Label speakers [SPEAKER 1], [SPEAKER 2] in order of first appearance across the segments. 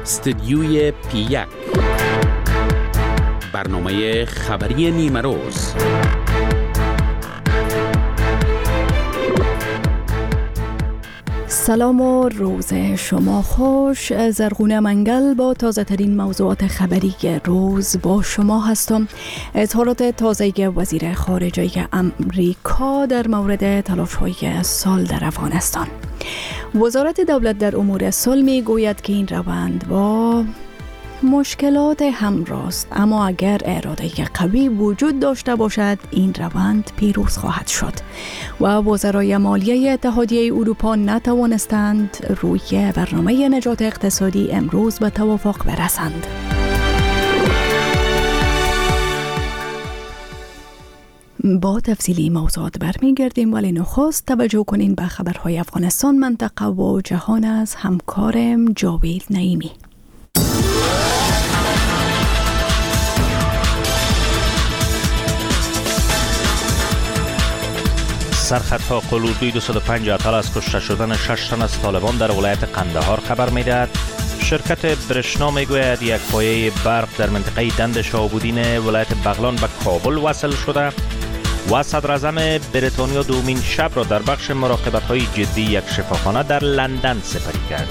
[SPEAKER 1] استدیوی پی1 برنامه خبری نیمه روز.
[SPEAKER 2] سلام و روز شما خوش. زرغونه منگل با تازه ترین موضوعات خبری روز با شما هستم. اظهارات تازه وزیر خارجه امریکا در مورد تلاش‌های صلح در افغانستان. وزارت دولت در امور صلح می گوید که این روند با مشکلات همراه است، اما اگر اراده قوی وجود داشته باشد این روند پیروز خواهد شد. و وزرای مالیه اتحادیه اروپا نتوانستند روی برنامه نجات اقتصادی امروز به توافق برسند. با تفصیلی موضوعات برمیگردیم، ولی نخست توجه کنین به خبرهای افغانستان، منطقه و جهان از همکارم جاوید نعیمی.
[SPEAKER 3] سرخطها قلوردوی 205 اتل از کشته شدن 6 تن از طالبان در ولایت قندهار خبر میدهد. شرکت برشنا میگوید یک پایه برق در منطقه دند شاهابودین ولایت بغلان به کابل وصل شده و صدر اعظم بریتانیا دومین شب را در بخش مراقبت‌های جدی یک شفاخانه در لندن سپری کرد.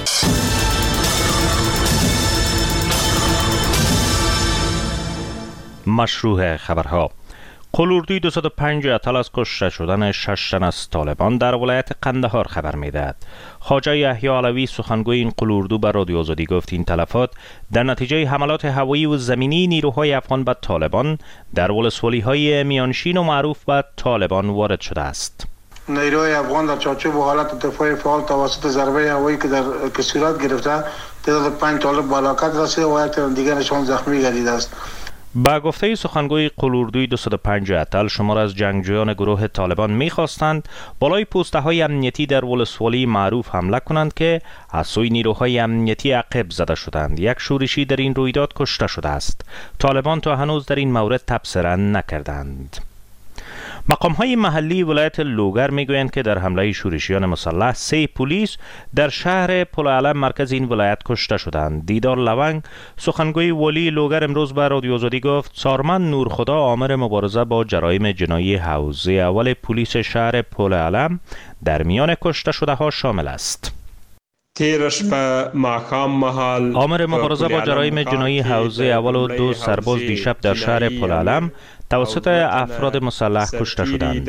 [SPEAKER 3] مشروع خبرها: قلوردوی 205 اتل از کشته شدن 6 تن از طالبان در ولایت قندهار خبر میدهد. خواجه یحیی علوی سخنگوی این قلوردو به رادیو آزادی گفت این تلفات در نتیجه حملات هوایی و زمینی نیروهای افغان به طالبان در ولسوالی‌های میانشین و معروف به طالبان وارد شده است.
[SPEAKER 4] نیروهای افغان در چارچوب حالت دفاعی فعال توسط ضربه هوایی که صورت گرفته تعداد 5 طالب به هلاکت رسیده و یک تن دیگر نشان زخمی گردیده است.
[SPEAKER 3] با گفته سخنگوی قلوردوی 205 اتل، شمار از جنگجویان گروه طالبان می‌خواستند بالای پوسته‌های امنیتی در ولسوالی معروف حمله کنند که از سوی نیروهای امنیتی عقب زده شدند. یک شورشی در این رویداد کشته شده است. طالبان تا هنوز در این مورد تبصره نکردند. مقام‌های محلی ولایت لوگر میگویند که در حمله شورشیان مسلح 3 پلیس در شهر پلعلم مرکز این ولایت کشته شدند. دیدار لونگ سخنگوی ولی لوگر امروز به رادیو آزادی گفت سارمن نورخدا آمر مبارزه با جرایم جنایی حوزه اول پلیس شهر پلعلم در میان کشته شده ها شامل است. آمر مبارزه با جرایم جنایی حوزه اول و 2 سرباز دیشب در شهر پلعلم توسط افراد مسلح کشته شدند.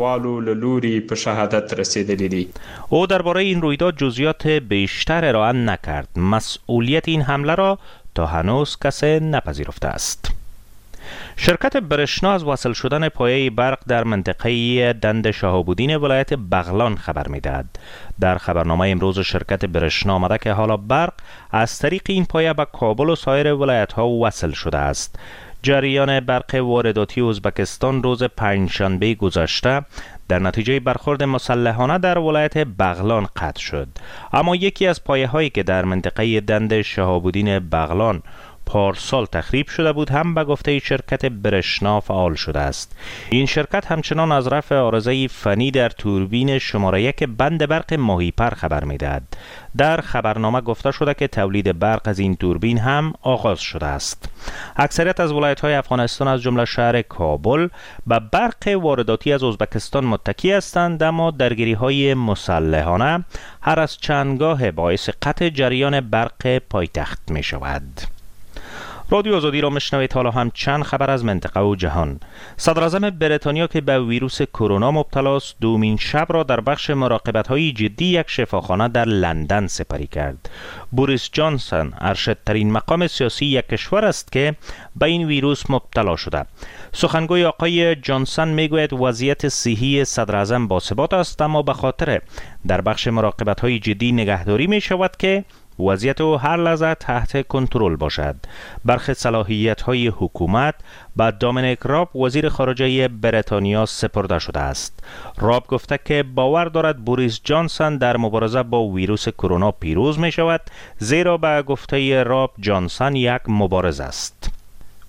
[SPEAKER 3] او درباره این رویداد جزئیات بیشتر ارائه نکرد. مسئولیت این حمله را تا هنوز کسی نپذیرفته است. شرکت برشنا از وصل شدن پایه برق در منطقه دند شاهابودین ولایت بغلان خبر میدهد. در خبرنامه امروز شرکت برشنا آمده که حالا برق از طریق این پایه به کابل و سایر ولایت ها وصل شده است. جریان برق وارداتی ازبکستان روز پنجشنبه گذشته در نتیجه برخورد مسلحانه در ولایت بغلان قطع شد، اما یکی از پایه هایی که در منطقه دند شهابودین بغلان پارسال تخریب شده بود هم به گفته شرکت برشنا فعال شده است. این شرکت همچنان از رفع عارضه فنی در توربین شماره 1 بند برق ماهیپر خبر میدهد. در خبرنامه گفته شده که تولید برق از این توربین هم آغاز شده است. اکثریت از ولایت‌های افغانستان از جمله شهر کابل به برق وارداتی از ازبکستان متکی هستند، اما درگیری‌های مسلحانه هر از چندگاه باعث قطع جریان برق پایتخت می‌شود. رادیو آزادی را میشنوید. حالا هم چند خبر از منطقه و جهان. صدر اعظم بریتانیا که به ویروس کرونا مبتلا است دومین شب را در بخش مراقبت‌های جدی یک شفاخانه در لندن سپری کرد. بوریس جانسون ارشدترین مقام سیاسی یک کشور است که به این ویروس مبتلا شده. سخنگوی آقای جانسون میگوید وضعیت صحی صدر اعظم باثبات است، اما به خاطر در بخش مراقبت‌های جدی نگهداری می شود که وضعیت او هر لحظه تحت کنترل باشد. برخی صلاحیت‌های حکومت به دامینیک راب وزیر خارجه بریتانیا سپرده شده است. راب گفته که باور دارد بوریس جانسون در مبارزه با ویروس کرونا پیروز می شود، زیرا به گفته راب جانسون یک مبارز است.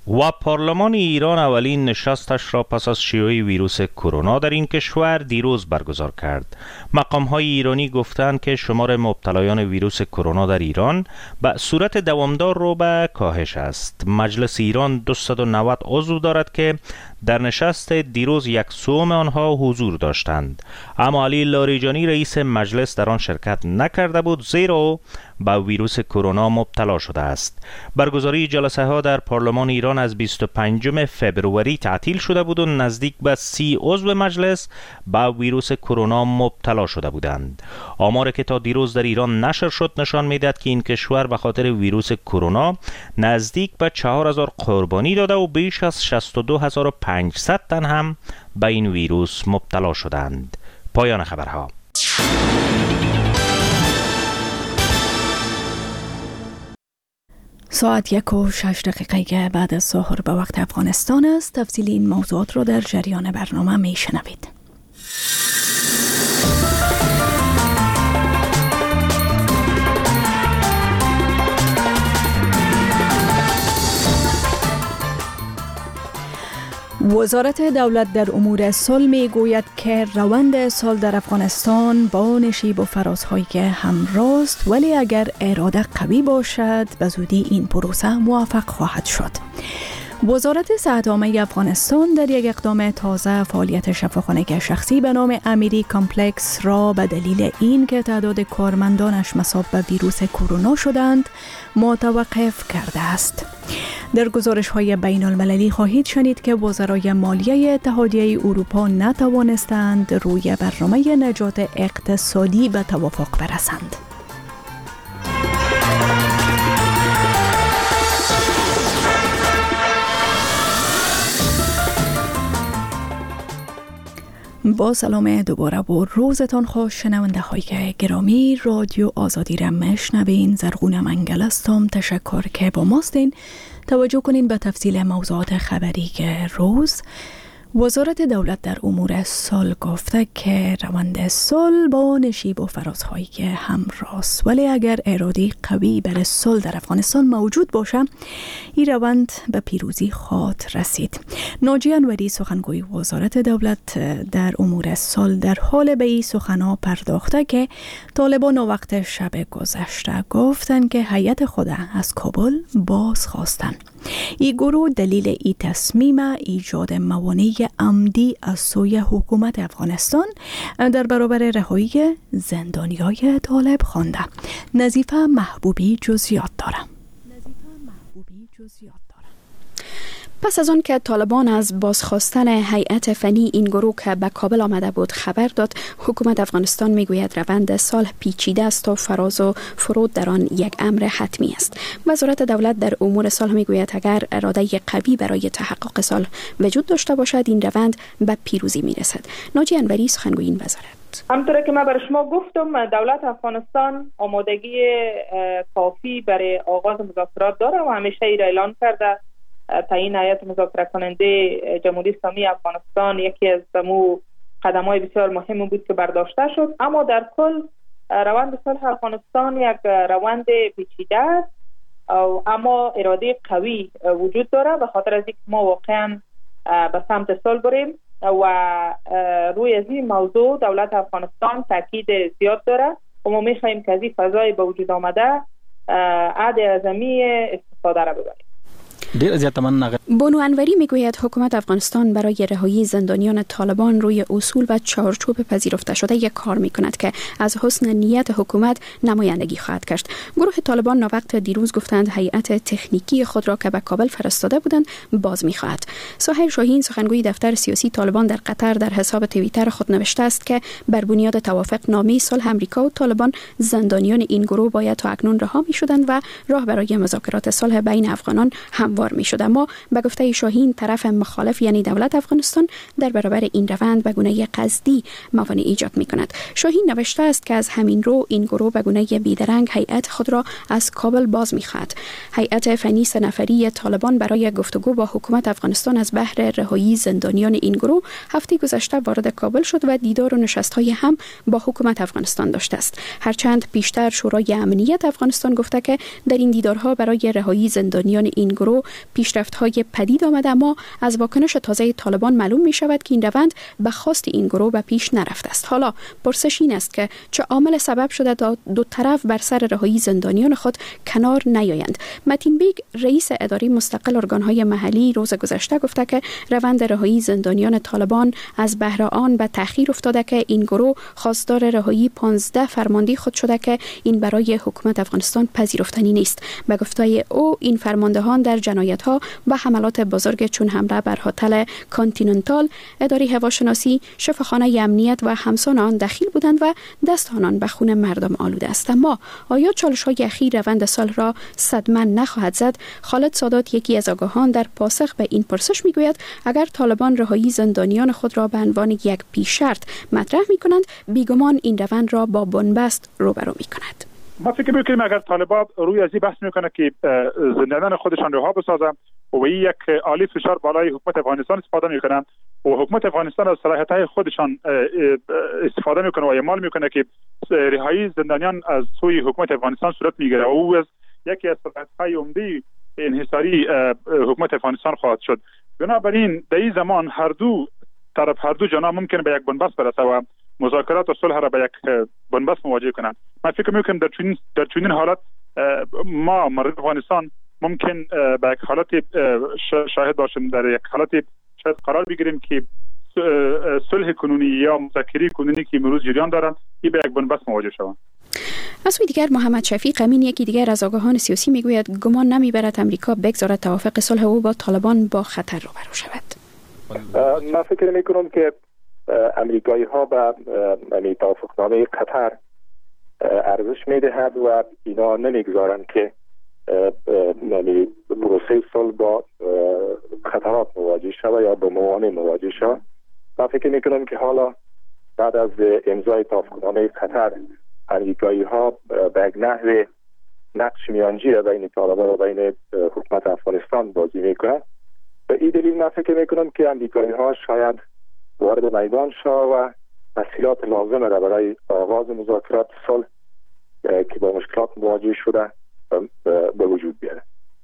[SPEAKER 3] و پارلمان ایران اولین نشستش را پس از شیوع ویروس کرونا در این کشور دیروز برگزار کرد. مقام‌های ایرانی گفتند که شمار مبتلایان ویروس کرونا در ایران به صورت دوامدار رو به کاهش است. مجلس ایران 290 عضو دارد که در نشست دیروز 1/3 آنها حضور داشتند، اما علی لاریجانی رئیس مجلس در آن شرکت نکرده بود، زیرا به ویروس کرونا مبتلا شده است. برگزاری جلسه ها در پارلمان ایران از 25 فبروری تعطیل شده بود و نزدیک به 30 عضو مجلس به ویروس کرونا مبتلا شده بودند. آماری که تا دیروز در ایران نشر شد نشان میدهد که این کشور به خاطر ویروس کرونا نزدیک به 4000 قربانی داده و بیش از 62500 تن هم به این ویروس مبتلا شدند. پایان خبرها.
[SPEAKER 2] ساعت 1:06 بعد از ظهر به وقت افغانستان است. تفصیل این موضوعات را در جریان برنامه می شنوید. وزارت دولت در امور صلح می گوید که روند صلح در افغانستان با نشیب و فرازهای همراست، ولی اگر اراده قوی باشد به زودی این پروسه موفق خواهد شد. وزارت صحت عامه افغانستان در یک اقدام تازه فعالیت شفاخانه شخصی به نام امیری کامپلکس را به دلیل این که تعداد کارمندانش مصاب به ویروس کرونا شدند متوقف کرده است. در گزارش‌های بین المللی خواهید شنید که وزرای مالیه اتحادیه اروپا نتوانستند روی برنامه نجات اقتصادی به توافق برسند. با سلام دوباره و روزتان خوش شنونده های گرامی. رادیو آزادی را میشنوین. زرغون منگل هستم. تشکر که با ماستین. توجه کنین به تفصیل موضوعات خبری روز. وزارت دولت در امور صلح گفته که روند صلح با نشیب و فرازهای همراست، ولی اگر اراده قوی برای صلح در افغانستان موجود باشه این روند به پیروزی خواهد رسید. ناجی انوری سخنگوی وزارت دولت در امور صلح در حال به این سخنها پرداخته که طالبان وقت شب گذشته گفتند که هیئت خود از کابل باز خواستند. این گروه دلیل ای تصمیم ایجاد موانع عمدی از سوی حکومت افغانستان در برابر رهایی زندانیای طالب خوانده. نظیفه محبوبی جزئیات داره.
[SPEAKER 5] پس از آن که طالبان از بازخواستن هیئت فنی این گروه که به کابل آمده بود خبر داد، حکومت افغانستان میگوید روند صلح پیچیده است و فراز و فرود در آن یک امر حتمی است. وزارت دولت در امور صلح میگوید اگر اراده قوی برای تحقق صلح وجود داشته باشد این روند به پیروزی میرسد. ناجی انوری سخنگوی این وزارت:
[SPEAKER 6] همونطور که من برای شما گفتم، دولت افغانستان آمادگی کافی برای آغاز مذاکرات داره و همیشه ای را اعلان کرده. تعیین هیئت مذاکره کننده جمهوری اسلامی افغانستان یکی از قدم‌های بسیار مهم بود که برداشته شد، اما در کل روند صلح افغانستان یک روند پیچیده است اما اراده قوی وجود داره به خاطر از اینکه ما واقعا به سمت صلح بریم و روی از این موضوع دولت افغانستان تاکید زیاد داره و ما می‌خواهیم که از این فضای به وجود آمده عهد اعظمی استفاده را ببریم.
[SPEAKER 5] بانو انوری میگوید حکومت افغانستان برای رهایی زندانیان طالبان روی اصول و چارچوب پذیرفته شده یک کار میکند که از حسن نیت حکومت نمایندگی خواهد کرد. گروه طالبان وقت دیروز گفتند هیئت تکنیکی خود را که به کابل فرستاده بودند باز میخواهد. سهیل شاهین سخنگوی دفتر سیاسی طالبان در قطر در حساب توییتر خود نوشته است که بر بنیاد توافق نامه صلح آمریکا و طالبان زندانیان این گروه باید تا اکنون رها میشدند و راه برای مذاکرات صلح بین افغانان هموار میشد. اما به گفته شاهین طرف مخالف یعنی دولت افغانستان در برابر این روند به گونه قصدی موانع ایجاد میکند. شاهین نوشته است که از همین رو این گروه به گونه بیدرنگ هیئت خود را از کابل باز میخواهد. هیئت فنی 3 نفری طالبان برای گفتگو با حکومت افغانستان از بهر رهایی زندانیان این گروه هفته گذشته وارد کابل شد و دیدار و نشست‌های هم با حکومت افغانستان داشته است. هرچند پیشتر شورای امنیت افغانستان گفته که در این دیدارها برای رهایی زندانیان این گروه پیشرفت‌های پدید آمده، اما از واکنش تازه طالبان معلوم می شود که این روند به خواست این گروه به پیش نرفته است. حالا پرسش این است که چه عامل سبب شده تا دو طرف بر سر رهایی زندانیان خود کنار نیایند. متین بیگ رئیس اداره مستقل ارگان‌های محلی روز گذشته گفته که روند رهایی زندانیان طالبان از بهر آن به تأخیر افتاده که این گروه خواستار رهایی 15 فرمانده خود شده که این برای حکومت افغانستان پذیرفتنی نیست. به گفته او این فرماندهان در جنایت‌ها و حملات بزرگ چون حمله بر هتل کانتیننتال، اداره هواشناسی، شفاخانه امنیت و همسان آن دخیل بودند و دست آنان به خون مردم آلوده است. اما آیا چالش‌های اخیر روند سال را صدمه نخواهد زد؟ خالد سادات، یکی از آگاهان، در پاسخ به این پرسش میگوید اگر طالبان رهایی زندانیان خود را به عنوان یک پیش شرط مطرح می‌کنند، بیگمان این روند را با بنبست روبرو می‌کند.
[SPEAKER 7] ما فکر می‌کنیم اگر طالبان روی از این بحث می‌کنه که زندانیان خودشان رها بسازند و یک عالی فشار بالای حکومت افغانستان استفاده می‌کنند و حکومت افغانستان از صلاحیت‌های خودشان استفاده می‌کنه و اعمال می‌کنه که رهایی زندانیان از سوی حکومت افغانستان صورت می‌گیره و او از یکی از صلاحیت‌های عمده انحصاری حکومت افغانستان خواهد شد. بنابراین در این زمان هر دو جناح ممکن به یک بنبست برسه و مذاکرات و صلح را به یک بنبست مواجه کنند. من فکر می‌کنم در چنین حالت ما مردم افغانستان ممکن به یک حالت شاهد باشیم، در یک حالت شاید قرار بگیریم که صلح کنونی یا مذاکره کنونی که امروز جریان دارند این به یک بنبست مواجه شوند.
[SPEAKER 5] از سوی دیگر محمد شفیق امین، یکی دیگر از آگاهان سیاسی، میگوید گمان نمیبرد امریکا بگذارد توافق صلح او با طالبان با خطر روبرو شود.
[SPEAKER 8] من فکر میکنم که امریکایی ها به توافقنامه قطر ارزش میدهد و اینا نمیگذارند که پروسه صلح با خطرات مواجه شود یا با موانع مواجه شود. من فکر میکنم که حالا بعد از امضای توافقنامه قطر امریکایی ها به یک نحو نقش میانجی بین طالبان و بین حکومت افغانستان بازی میکنند. به این دلیل من فکر میکنم که امریکایی ها شاید وارد میدان شوند و تسهیلات لازمه را برای آغاز مذاکرات صلح که با مشکلات مواجه شده به وجود بیاره.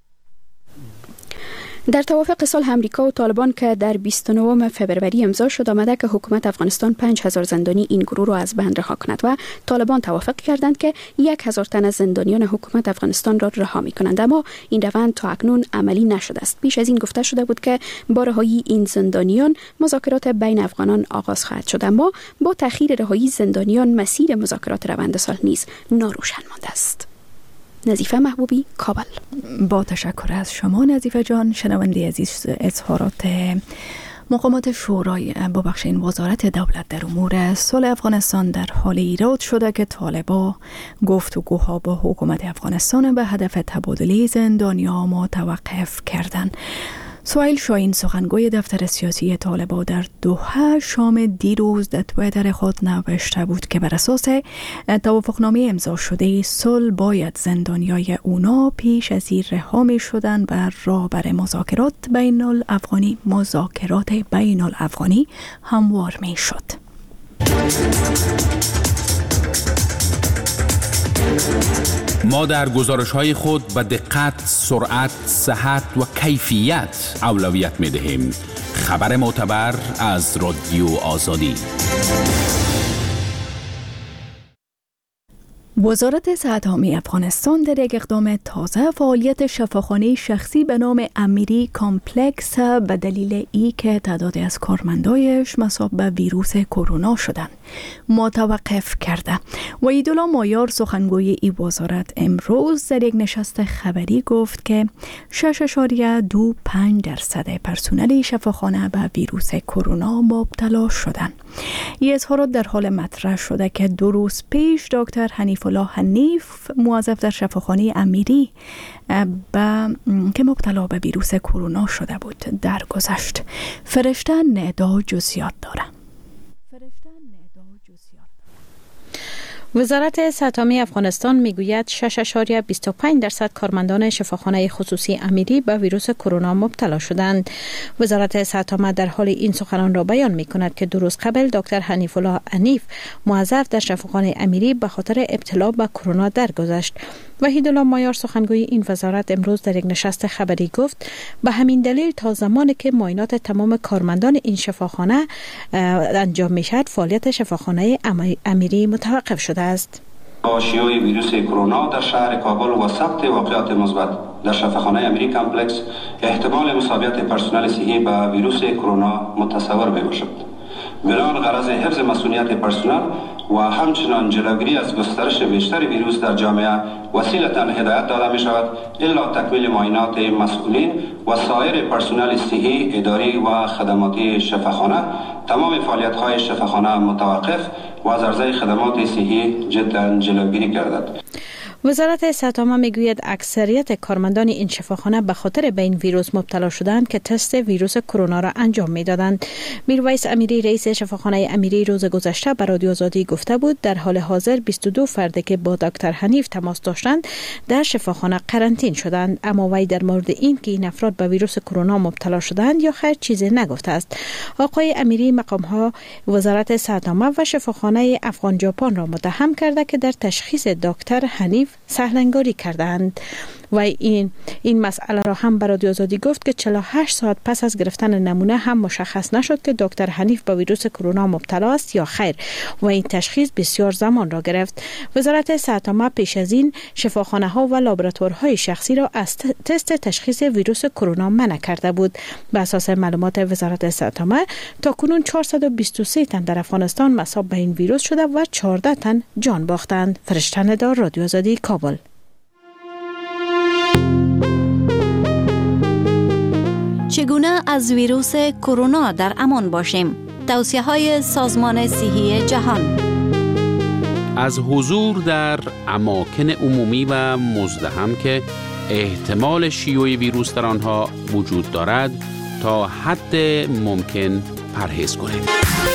[SPEAKER 5] در توافق صلح امریکا و طالبان که در 29 فبروری امضا شد، آمده که حکومت افغانستان 5000 زندانی این گروه را از بند رها کند و طالبان توافق کردند که 1000 تن از زندانیان حکومت افغانستان را رها می‌کنند، اما این روند تا اکنون عملی نشده است. پیش از این گفته شده بود که با رهایی این زندانیان مذاکرات بین افغانان آغاز خواهد شد، اما با تأخیر رهایی زندانیان مسیر مذاکرات روند صلح نیز ناروشن مانده است. نظیفه محبوبی، کابل.
[SPEAKER 2] با تشکر از شما نظیفه جان. شنونده عزیز، اظهارات مقامات شورای ببخشید وزارت دولت در امور صلح افغانستان در حال ایراد شده که طالبان گفتگوها با حکومت افغانستان به هدف تبادله زندانیان متوقف کردند. سهیل شاهین، سخنگوی دفتر سیاسی طالبان، در دوحه شام دیروز در توییتر خود نوشته بود که بر اساس توافقنامه امضا شده صلح باید زندانیای اونا پیش از این رها می شدن و راه بر مذاکرات بین الافغانی هموار می شد.
[SPEAKER 1] ما در گزارش‌های خود به دقت، سرعت، صحت و کیفیت اولویت می‌دهیم. خبر معتبر از رادیو آزادی.
[SPEAKER 2] وزارت صحت عامه افغانستان در یک اقدام تازه فعالیت شفاخانه شخصی به نام امیری کامپلکس به دلیل که تعدادی از کارمندایش مصاب به ویروس کرونا شدند متوقف کرده. وحیدالله مایار، سخنگوی این وزارت، امروز در یک نشست خبری گفت که 6.25% پرسنل شفاخانه به ویروس کرونا مبتلا شدند. این اظهارات در حال مطرح شده که 2 روز پیش دکتر حنیف الله حنیف، موظف در شفاخانه امیری که مبتلا به ویروس کرونا شده بود درگذشت. فرشته ندا جزئیات داره.
[SPEAKER 9] وزارت صحت عامه افغانستان میگوید 6.25% کارمندان شفاخانه خصوصی امیری به ویروس کرونا مبتلا شدند. وزارت صحت عامه در حال این سخنان را بیان میکند که 2 روز قبل دکتر حنیف الله حنیف، موظف در شفاخانه امیری، به خاطر ابتلا به کرونا درگذشت. وحیدالله مایار سخنگوی این وزارت امروز در یک نشست خبری گفت به همین دلیل تا زمانی که معاینات تمام کارمندان این شفاخانه انجام میشد فعالیت شفاخانه امیری متوقف شده است.
[SPEAKER 10] با شیوع ویروس کرونا در شهر کابل و ثبت واقعات مثبت در شفاخانه امیری کمپلکس احتمال مصابیت پرسنل صحی به ویروس کرونا متصور میباشد. بنابراین غرض حفظ مسئولیت پرسنل و همچنان جلوگیری از گسترش بیشتر ویروس در جامعه وسیلتاً هدایت داده می شود الا تکمیل معاینات مسئولین و سایر پرسنل صحی، اداری و خدماتی شفاخانه تمام فعالیت‌های شفاخانه متوقف و از عرضه خدمات صحی جدا جلوگیری گردد.
[SPEAKER 9] وزارت صحت عامه میگوید اکثریت کارمندان این شفاخانه به خاطر به این ویروس مبتلا شدند که تست ویروس کرونا را انجام میدادند. میرویس امیری رئیس شفاخانه امیری روز گذشته به رادیو آزادی گفته بود در حال حاضر 22 فرد که با دکتر حنیف تماس داشتند در شفاخانه قرنطین شدند، اما وی در مورد این که این افراد به ویروس کرونا مبتلا شدند یا خیر چیزی نگفته است. آقای امیری مقامها وزارت صحت عامه و شفاخانه افغان ژاپن را متهم کرده که در تشخیص دکتر حنیف سهلنگاری کردند و این مسئله را هم به رادیو آزادی گفت که 48 ساعت پس از گرفتن نمونه هم مشخص نشد که دکتر حنیف به ویروس کرونا مبتلا است یا خیر و این تشخیص بسیار زمان را گرفت. وزارت صحت عامه پیش از این شفاخانه ها و لابراتوارهای شخصی را از تست تشخیص ویروس کرونا منع کرده بود. به اساس معلومات وزارت صحت عامه تاکنون 423 تن در افغانستان مصاب به این ویروس شده و 14 تن جان باختند. فرشته ندار، رادیو آزادی، کابل.
[SPEAKER 11] چگونه از ویروس کرونا در امان باشیم؟ توصیه‌های سازمان صحی جهان.
[SPEAKER 1] از حضور در اماکن عمومی و مزدحم که احتمال شیوع ویروس در آنها وجود دارد تا حد ممکن پرهیز کنید.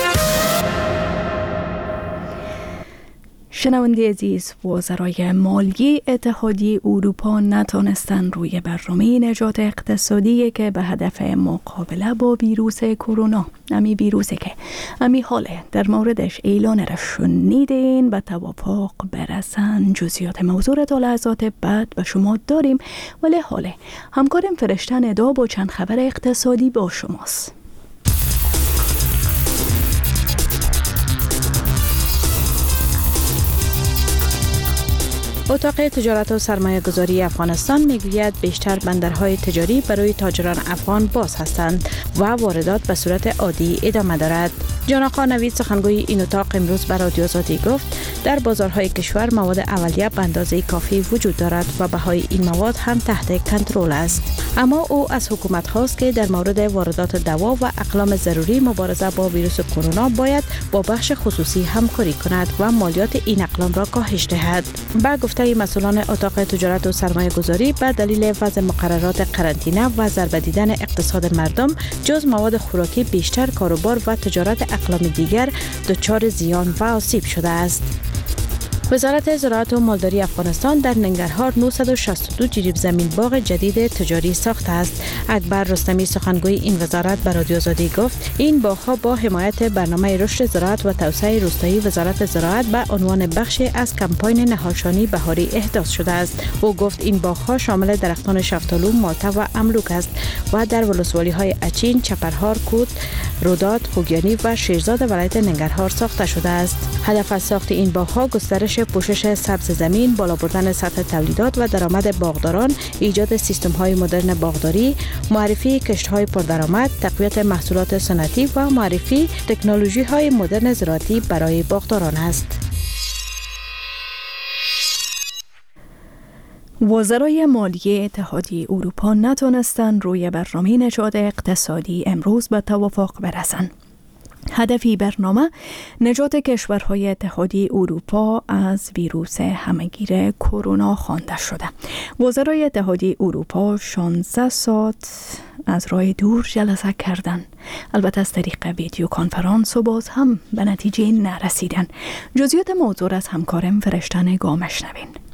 [SPEAKER 2] شنونده عزیز، وزرای مالی اتحادیه اروپا نتانستند روی برنامه نجات اقتصادی که به هدف مقابله با ویروس کرونا، امی ویروسی که امی حاله در موردش اعلان را شنیدین، به توافق برسن. جزئیات موضوع را تا لحظات بعد به شما داریم، ولی حاله همکارم فرشته ندا با چند خبر اقتصادی با شماست.
[SPEAKER 9] اتاق تجارت و سرمایه گذاری افغانستان میگوید بیشتر بندرهای تجاری برای تاجران افغان باز هستند و واردات به صورت عادی ادامه دارد. جان آقا نوید سخنگوی این اتاق امروز به رادیو آزادی گفت در بازارهای کشور مواد اولیه به اندازه کافی وجود دارد و بهای این مواد هم تحت کنترل است. اما او از حکومت خواست که در مورد واردات دوا و اقلام ضروری مبارزه با ویروس کرونا باید با بخش خصوصی همکاری کند و مالیات این اقلام را کاهش دهد. با گفته مسئولان اتاق تجارت و سرمایه گذاری به دلیل وضع مقررات قرنطینه و ضربه دیدن اقتصاد مردم جز مواد خوراکی بیشتر کاروبار و تجارت اقلام دیگر دچار زیان و آسیب شده است. وزارت زراعت و مالداری افغانستان در ننگرهار 962 جریب زمین باغ جدید تجاری ساخته است. اکبر رستمی سخنگوی این وزارت به رادیو آزادی گفت این باغ‌ها با حمایت برنامه رشد زراعت و توسعه روستایی وزارت زراعت به عنوان بخشی از کمپاین نهالشانی بهاری احداث شده است. او گفت این باغ‌ها شامل درختان شفتالو، مالته و املوک است و در ولسوالی‌های اچین، چپرهار، کوت، رودات، خوگیانی و شیرزاد ولایت ننگرهار ساخته شده است. هدف از ساخت این باغ‌ها گسترش پوشش سبز زمین، بالا بردن سطح تولیدات و درآمد باغداران، ایجاد سیستم‌های مدرن باغداری، معرفی کشت‌های پردرآمد، تقویت محصولات سنتی و معرفی تکنولوژی‌های مدرن زراعتی برای باغداران است.
[SPEAKER 2] وزرای مالی اتحادیه اروپا نتونستند روی برنامه نجات اقتصادی امروز به توافق برسند. هدفی برنامه نجات کشورهای اتحادیه اروپا از ویروس همهگیر کرونا خوانده شده. وزرای اتحادیه اروپا 16 ساعت از راه دور جلسه کردند. البته از طریق ویدیو کانفرانس و باز هم به نتیجه نرسیدن. جزئیات موضوع از همکارم فرشته نگاه شنوین.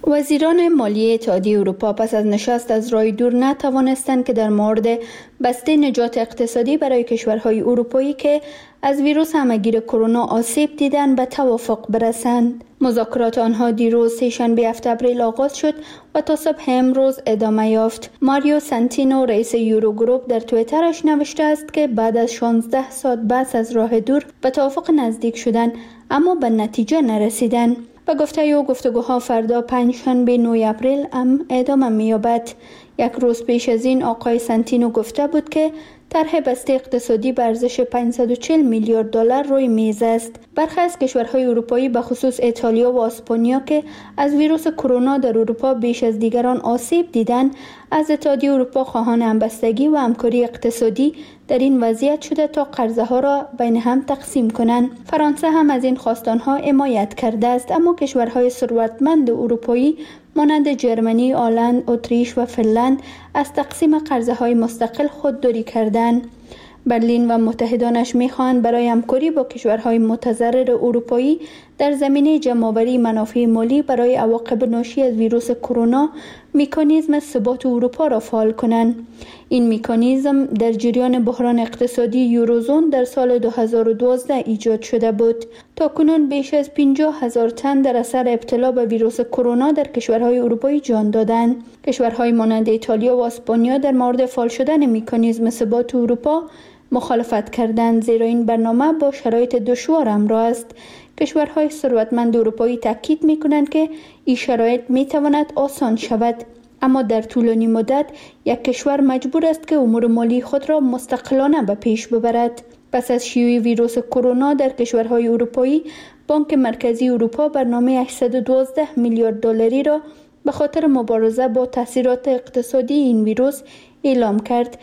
[SPEAKER 12] وزیران مالیه اتحادیه اروپا پس از نشست از راه دور نتوانستند که در مورد بسته نجات اقتصادی برای کشورهای اروپایی که از ویروس همهگیر کرونا آسیب دیدند به توافق برسند. مذاکرات آنها دیروز سه‌شنبه 7 اپریل آغاز شد و تا صبح امروز ادامه یافت. ماریو سانتینو رئیس یوروگروپ در توییترش نوشته است که بعد از 16 ساعت بحث از راه دور به توافق نزدیک شدند اما به نتیجه نرسیدند. به گفته او گفتگوها فردا پنجشنبه 9 اپریل هم ادامه می‌یابد. یک روز پیش از این آقای سانتینو گفته بود که طرح بسته اقتصادی به ارزش 540 میلیارد دلار روی میز است. برخی از کشورهای اروپایی به خصوص ایتالیا و اسپانیا که از ویروس کرونا در اروپا بیش از دیگران آسیب دیدند، از اتحادیه اروپا خواهان همبستگی و همکاری اقتصادی در این وضعیت شده تا قرضه ها را بین هم تقسیم کنند. فرانسه هم از این خواستانها حمایت کرده است، اما کشورهای ثروتمند اروپایی مانند جرمنی، هلند، اتریش و فنلند از تقسیم قرضه های مستقل خودداری کردند. برلین و متحدانش می‌خواهند برای همکاری با کشورهای متضرر اروپایی در زمینه جمع‌آوری منافع مالی برای عواقب ناشی از ویروس کرونا مکانیزم ثبات اروپا را فعال کنند. این مکانیزم در جریان بحران اقتصادی یوروزون در سال 2012 ایجاد شده بود. تاکنون بیش از 50,000 تن در اثر ابتلا به ویروس کرونا در کشورهای اروپایی جان دادند. کشورهای مانند ایتالیا و اسپانیا در مورد فعال شدن مکانیزم ثبات اروپا مخالفت کردند، زیرا این برنامه با شرایط دشوار همراه است. کشورهای ثروتمند اروپایی تاکید می‌کنند که این شرایط می‌تواند آسان شود، اما در طولانی مدت یک کشور مجبور است که امور مالی خود را مستقلانه به پیش ببرد. پس از شیوع ویروس کرونا در کشورهای اروپایی، بانک مرکزی اروپا برنامه 812 میلیارد دلاری را به خاطر مبارزه با تاثیرات اقتصادی این ویروس اعلام کرد.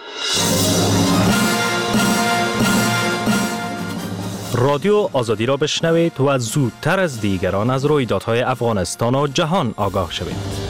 [SPEAKER 3] رادیو آزادی را بشنوید و زودتر از دیگران از رویدادهای افغانستان و جهان آگاه شوید.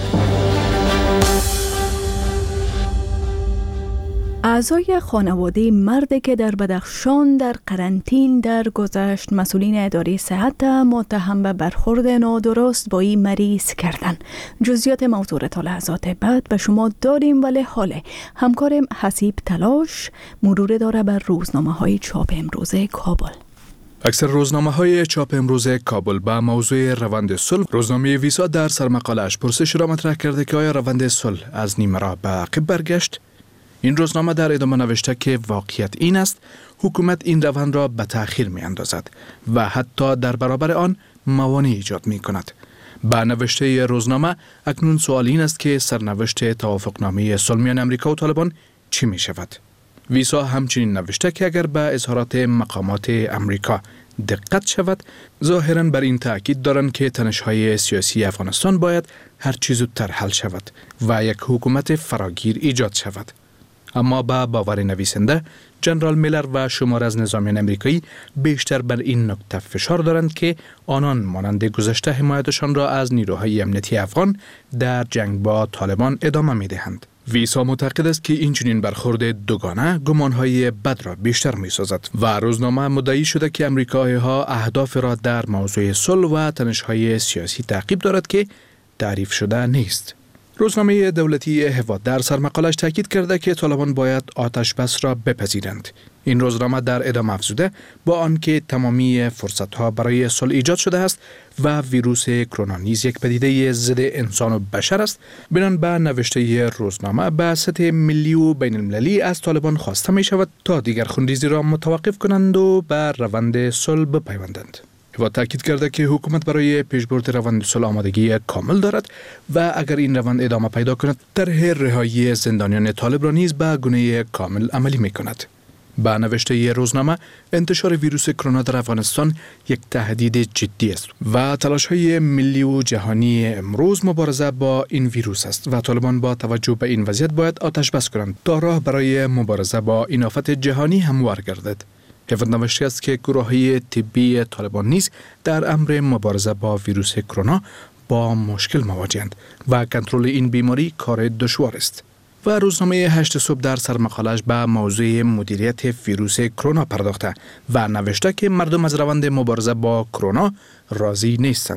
[SPEAKER 2] اعضای خانواده مردی که در بدخشان در قرنطین درگذشت مسئولین اداره صحت متهم به برخورد نادرست با این مریض کردند. جزئیات موضوع تا لحظات بعد به شما داریم، ولی حال همکارم حسیب تلاش مرور داره بر روزنامه‌های چاپ امروز کابل.
[SPEAKER 13] اکثر روزنامه‌های چاپ امروز کابل با موضوع روند صلح، روزنامه ویسا در سرمقاله‌اش پرسش را مطرح کرده که آیا روند صلح از نیمه راه به عقب برگشت؟ این روزنامه در ادامه نوشته که واقعیت این است حکومت این روند را به تأخیر می اندازد و حتی در برابر آن موانع ایجاد می کند. با نوشته روزنامه اکنون سوال این است که سرنوشت توافقنامه صلح میان امریکا و طالبان چی می شود؟ ویسا همچنین نوشته که اگر به اظهارات مقامات امریکا دقت شود، ظاهراً بر این تأکید دارند که تنش‌های سیاسی افغانستان باید هر چیز زودتر حل شود و یک حکومت فراگیر ایجاد شود. اما با باور نویسنده، جنرال میلر و شمار از نظامیان امریکایی بیشتر بر این نکته فشار دارند که آنان مانند گذشته حمایتشان را از نیروهای امنیتی افغان در جنگ با طالبان ادامه می دهند. ویسا معتقد است که این چنین برخورد دوگانه گمانهای بد را بیشتر می سازد و روزنامه مدعی شده که امریکایی ها اهداف را در موضوع صلح و تنش‌های سیاسی تعقیب دارد که تعریف شده نیست. روزنامه دولتی هوا در سرمقالش تاکید کرده که طالبان باید آتش بس را بپذیرند. این روزنامه در ادامه افزوده با آنکه تمامی فرصت‌ها برای صلح ایجاد شده است و ویروس کرونا نیز یک پدیده ضد انسان و بشر است، بنان به نوشته روزنامه به سطح ملی و بین المللی از طالبان خواسته می شود تا دیگر خونریزی را متوقف کنند و بر روند صلح بپیوندند. و تاکید کرده که حکومت برای پیشبرد روند صلح آمادگی کامل دارد و اگر این روند ادامه پیدا کند، طرح رهایی زندانیان طالب را نیز به گونه کامل عملی می کند. با نوشته روزنامه، انتشار ویروس کرونا در افغانستان یک تهدید جدی است و تلاش‌های ملی و جهانی امروز مبارزه با این ویروس است و طالبان با توجه به این وضعیت باید آتش بس کنند تا راه برای مبارزه با این آفت جهانی هموار گردد. هفت نوشته است که گروه‌های طبی طالبان نیز در امر مبارزه با ویروس کرونا با مشکل مواجهند و کنترل این بیماری کار دشوار است. و روزنامه 8 صبح در سرمقاله‌اش به موضوع مدیریت ویروس کرونا پرداخته و نوشته که مردم از روند مبارزه با کرونا راضی نیستند.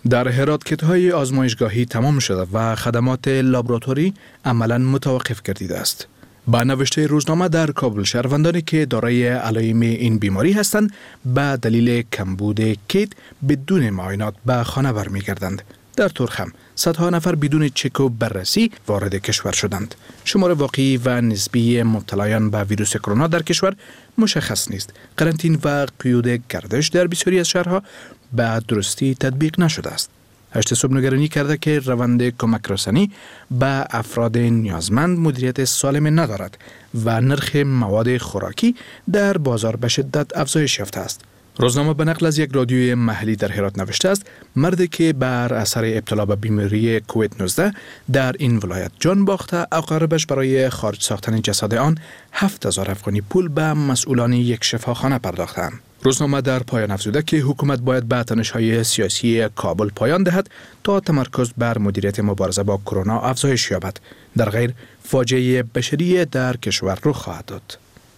[SPEAKER 13] در هرات کیت‌های آزمایشگاهی تمام شده و خدمات لابراتوری عملاً متوقف گردیده است. با نوشته روزنامه در کابل شهروندانی که دارای علائم این بیماری هستند به دلیل کمبود کیت بدون معاینات به خانه برمیگردند. در ترخم صدها نفر بدون چک و بررسی وارد کشور شدند. شمار واقعی و نسبی مبتلایان به ویروس کرونا در کشور مشخص نیست. قرنطینه و قیود گردش در بسیاری از شهرها به درستی تطبیق نشده است. هشت صبح نگرانی کرده که روند کمک رسانی به افراد نیازمند مدیریت سالم ندارد و نرخ مواد خوراکی در بازار به شدت افزایش یافته است. روزنامه به نقل از یک رادیوی محلی در هرات نوشته است مردی که بر اثر ابتلا به بیماری کووید 19 در این ولایت جان باخته، اقاربش برای خارج ساختن جسد آن 7000 افغانی پول به مسئولان یک شفاخانه پرداختند. روزنامه در پایان افزوده که حکومت باید به تنش‌های سیاسی کابل پایان دهد تا تمرکز بر مدیریت مبارزه با کرونا افزایش یابد. در غیر فاجعه بشری در کشور رخ خواهد داد.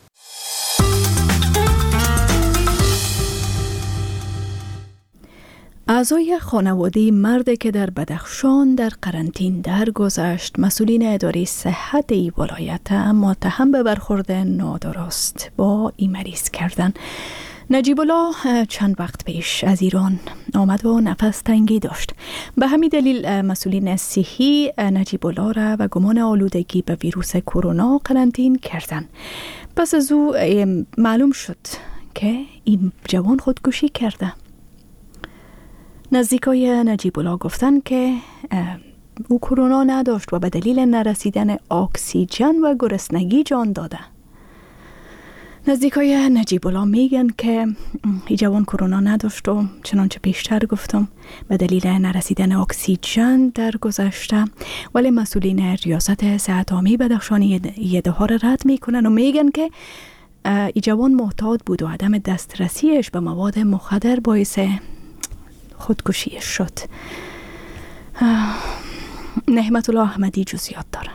[SPEAKER 2] اعضای خانواده مردی که در بدخشان در قرنطینه درگذشت، مسئولین اداره صحت این ولایت متهم به برخورد نادرست با این مریض کردند. نجیب الله چند وقت پیش از ایران آمد و نفس تنگی داشت. به همین دلیل مسئولین صحی نجیب الله را و گمان آلودگی به ویروس کرونا قرنطینه کردند. پس از او معلوم شد که این جوان خودکشی کرده. نزدیکای نجیب الله گفتن که او کرونا نداشت و به دلیل نرسیدن اکسیژن و گرسنگی جان داده. نزدیکای نجیب الله میگن که این جوان کرونا نداشت و چنانچه پیشتر گفتم به دلیل نرسیدن اکسیژن درگذشته، ولی مسئولین ریاست صحت عامه بدخشان این ادعا را رد میکنن و میگن که این جوان محتاط بود و عدم دسترسیش به مواد مخدر باعث خودکشی شد. نعمت الله احمدی جزئیات داره.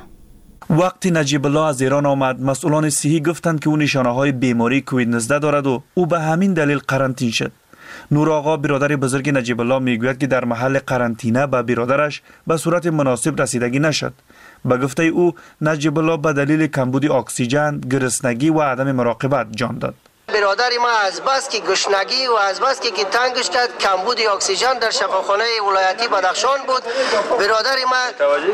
[SPEAKER 14] وقتی نجیب الله از ایران آمد، مسئولان صحی گفتند که او نشانه‌های بیماری کووید 19 دارد و او به همین دلیل قرنطینه شد. نور آقا برادر بزرگ نجیب الله میگوید که در محل قرنطینه به برادرش به صورت مناسب رسیدگی نشد. به گفته او نجیب الله به دلیل کمبود اکسیژن، گرسنگی و عدم مراقبت جان داد.
[SPEAKER 15] برادر ما از بس که گشنگی و از بس که تنگش کرد، کمبود اکسیژن در شفاخانه ولایتی بدخشان بود. برادر ما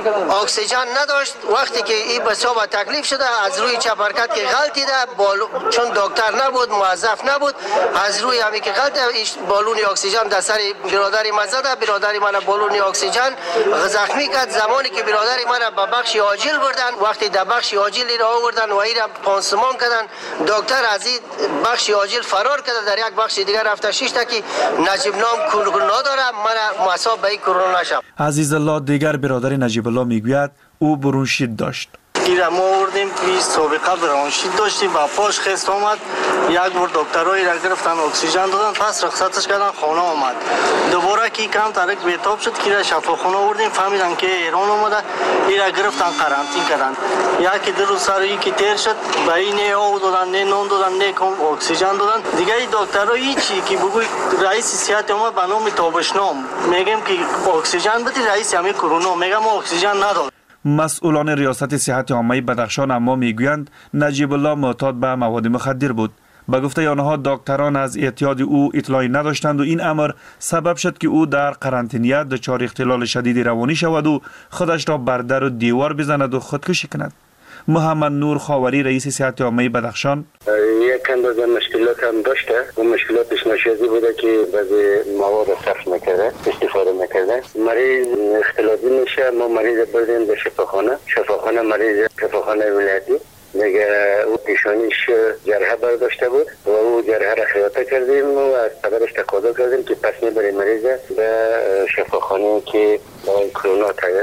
[SPEAKER 15] اکسیژن نداشت. وقتی که این بسیار با تکلیف شده، از روی چپ حرکت که غلطی ده، چون دکتر نبود، موظف نبود، از روی همی که غلط بالون اکسیژن در سر برادر ما زده. برادر ما بالون اکسیژن زخمی کرد. زمانی که برادر ما را به بخش عاجل بردن، وقتی در بخش عاجل را آوردن و این را پانسمان کردن، دکتر از این بخش عاجل فرار کرده، در یک بخش دیگر رفته. 6 تا که نجیب نام کرونا داره، من مصاب به کرونا نشم.
[SPEAKER 14] عزیز الله دیگر برادر نجیب الله میگوید او برونشیت داشت.
[SPEAKER 16] ایرا ما آوردیم که سابقه برونشیت داشتیم و پاش خست آمد. یک بار دکترایی را گرفتن، اکسیژن دادن، پس رخصتش کردن، خانه آمد. دوباره که کم ترک بیتاب شد که شفاخانه آوردیم، فهمیدن که ایران آمده، ایرا گرفتن قرنطینه کردن. یکی دو روز سر یکی تیر شد، به این آب دادن، نه نان دادن، نه اکسیژن دادن. دیگه دکترایی هیچی که بگوی رئیس صحت عامه به نام تابشنام میگم که اکسیژن بدی، رئیس همین کرونا میگم اکسیژن نداد.
[SPEAKER 14] مسئولان ریاست صحت عامه بدخشان اما میگویند نجیب الله معتاد به مواد مخدر بود. به گفته آنها دکتران از اعتیاد او اطلاعی نداشتند و این امر سبب شد که او در قرنطینه دچار اختلال شدید روانی شود و خودش را بر در و دیوار بزند و خودکشی کند. محمد نور خاوری رئیس صحت عامه بدخشان:
[SPEAKER 17] یک اندازه مشکلات هم داشته. اون مشکلاتش ناشی بوده که بعضی مواد صرف میکرده، استفاده میکرده. مریض اختلالی میشه، ما مریض بردیم به شفاخانه مریض شفاخانه ولایتی. دیگه او پیشانیش جرحه برداشته بود و او جرحه را خیاطه کردیم و از پدرش تقاضا کردیم که پس میبریم مریض به شفاخانه که کرونا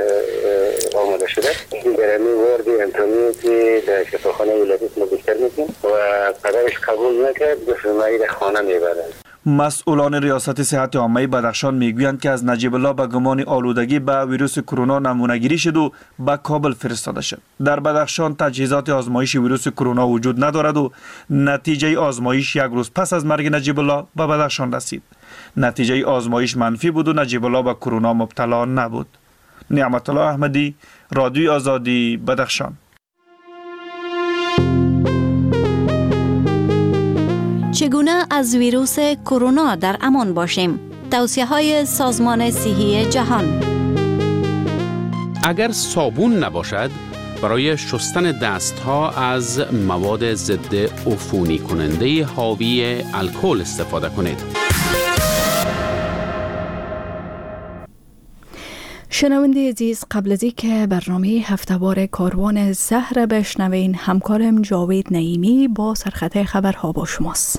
[SPEAKER 17] آماده شده. در امی وارد انتونی که در شفاخانه ولایتی ما بیشتر میکنیم و پدرش قبول نکرد، گفت ما این خانه میبرن.
[SPEAKER 14] مسئولان ریاست صحت عامه بدخشان میگویند که از نجیب الله به گمان آلودگی به ویروس کرونا نمونه گیری شد و به کابل فرستاده شد. در بدخشان تجهیزات آزمایش ویروس کرونا وجود ندارد و نتیجه آزمایش یک روز پس از مرگ نجیب الله به بدخشان رسید. نتیجه آزمایش منفی بود و نجیب الله به کرونا مبتلا نبود. نعمت الله احمدی، رادیوی آزادی، بدخشان.
[SPEAKER 11] چگونه از ویروس کرونا در امان باشیم؟ توصیه‌های سازمان صحی جهان.
[SPEAKER 1] اگر صابون نباشد، برای شستن دستها از مواد ضد عفونی کننده حاوی الکل استفاده کنید.
[SPEAKER 2] شنونده عزیز، قبل از اینکه برنامه هفتهوار کاروان زهر بشنوین، همکارم جاوید نعیمی با سرخط خبرها با شماست.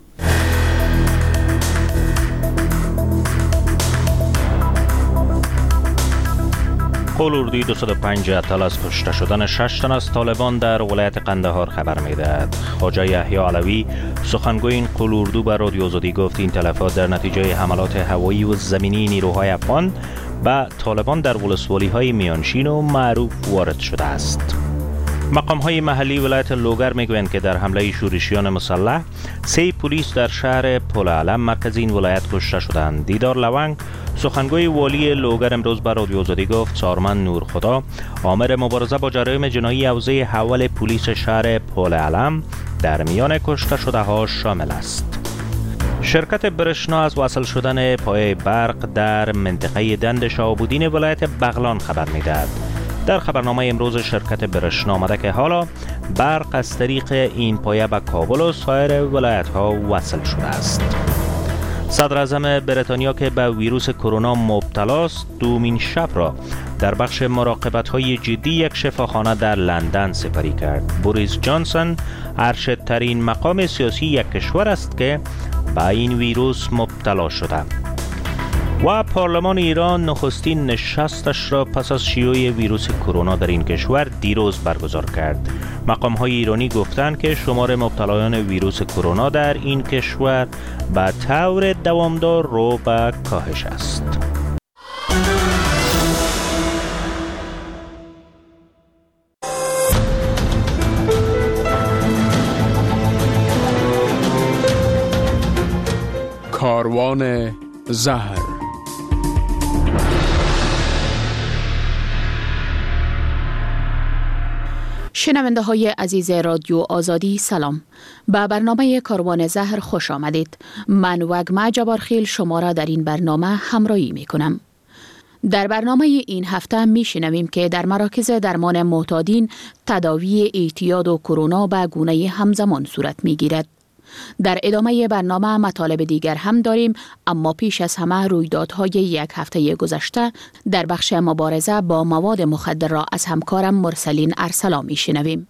[SPEAKER 3] قلوردی 205 اطلاع از کشته شدن 6 تن از طالبان در ولایت قندهار خبر می‌دهد. خواجه یحیی علوی سخنگوی این قلوردو به رادیو آزادی گفت این تلفات در نتیجه حملات هوایی و زمینی نیروهای افغان به طالبان در ولسوالی‌های میانشین و معروف وارد شده است. مقام‌های محلی ولایت لوگر میگویند که در حمله شورشیان مسلح 3 پلیس در شهر پل علم مرکز این ولایت کشته شدند. دیدار لونگ سخنگوی والی لوگر امروز به رادیو آزادی گفت سارمن نورخدا آمر مبارزه با جرایم جنایی حوزه حول پلیس شهر پل علم در میان کشته شده ها شامل است. شرکت برشنا از وصل شدن پایه برق در منطقه دند شهاب‌الدین ولایت بغلان خبر می‌دهد. در خبرنامه امروز شرکت برشنا آمده که حالا برق از طریق این پایه به کابل و سایر ولایت‌ها وصل شده است. صدر اعظم بریتانیا که به ویروس کرونا مبتلا است، دومین شب را در بخش مراقبت‌های جدی یک شفاخانه در لندن سپری کرد. بوریس جانسون ارشدترین مقام سیاسی یک کشور است که به این ویروس مبتلا شده. و پارلمان ایران نخستین نشستش را پس از شیوع ویروس کرونا در این کشور دیروز برگزار کرد. مقام‌های ایرانی گفتند که شمار مبتلایان ویروس کرونا در این کشور به طور دوامدار رو به کاهش است.
[SPEAKER 18] کاروان زهر.
[SPEAKER 5] شنونده های عزیز رادیو آزادی سلام. به برنامه کاروان زهر خوش آمدید. من وگمه جبارخیل شما را در این برنامه همراهی می کنم. در برنامه این هفته می شنویم که در مراکز درمان معتادین تداوی اعتیاد و کرونا به گونه همزمان صورت می گیرد. در ادامه برنامه مطالب دیگر هم داریم، اما پیش از همه رویدادهای یک هفته گذشته در بخش مبارزه با مواد مخدر را از همکارم مرسلین ارسلا می شنویم.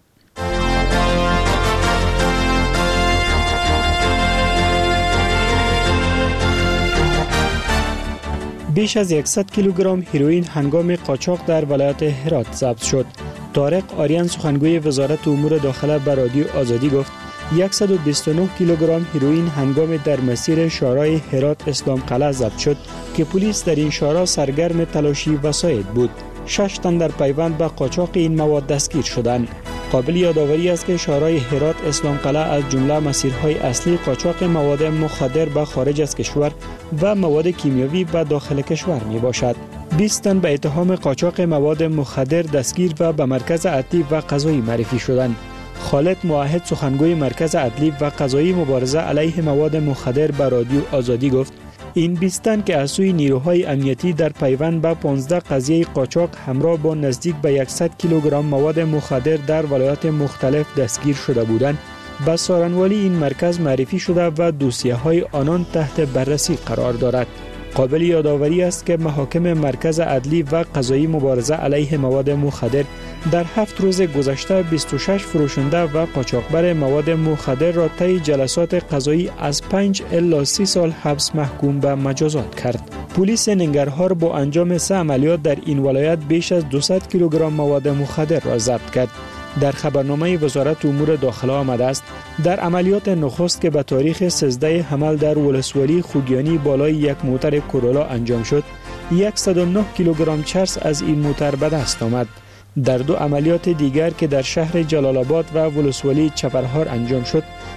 [SPEAKER 19] بیش از 100 کیلوگرم هیروئین هنگام قاچاق در ولایت هرات ضبط شد. طارق آریان سخنگوی وزارت امور داخله به رادیو آزادی گفت 129 کیلوگرم هیروئین هنگام در مسیر شورای هرات اسلام قلعه ضبط شد که پلیس در این شورا سرگرم تلاشی وسایط بود. 6 تن در پیوند به قاچاق این مواد دستگیر شدند. قابل یادآوری است که شورای هرات اسلام قلعه از جمله مسیرهای اصلی قاچاق مواد مخدر به خارج از کشور و مواد کیمیاوی به داخل کشور می باشد. 20 تن به اتهام قاچاق مواد مخدر دستگیر و به مرکز عدلی و قضایی معرفی شدند. خالد موحد سخنگوی مرکز عدلی و قضایی مبارزه علیه مواد مخدر به رادیو آزادی گفت این 20 تن که از سوی نیروهای امنیتی در پیوند به 15 قضیه قاچاق همراه با نزدیک به 100 کیلوگرم مواد مخدر در ولایات مختلف دستگیر شده بودند، به سارنوالی این مرکز معرفی شده و دوسیه‌های آنان تحت بررسی قرار دارد. قابل یادآوری است که محاکم مرکز عدلی و قضایی مبارزه علیه مواد مخدر در 7 روز گذشته 26 فروشنده و قاچاقبر مواد مخدر را طی جلسات قضایی از 5 الی 30 سال حبس محکوم به مجازات کرد. پلیس ننگرهار با انجام 3 عملیات در این ولایت بیش از 200 کیلوگرم مواد مخدر را ضبط کرد. در خبرنامه وزارت امور داخله آمده است در عملیات نخست که به تاریخ 13 حمل در ولسوالی خوگیانی بالای یک موتر کرولا انجام شد 109 کیلوگرم چرس از این موتر به دست آمد. در 2 عملیات دیگر که در شهر جلال آباد و ولسوالی چپرهار انجام شد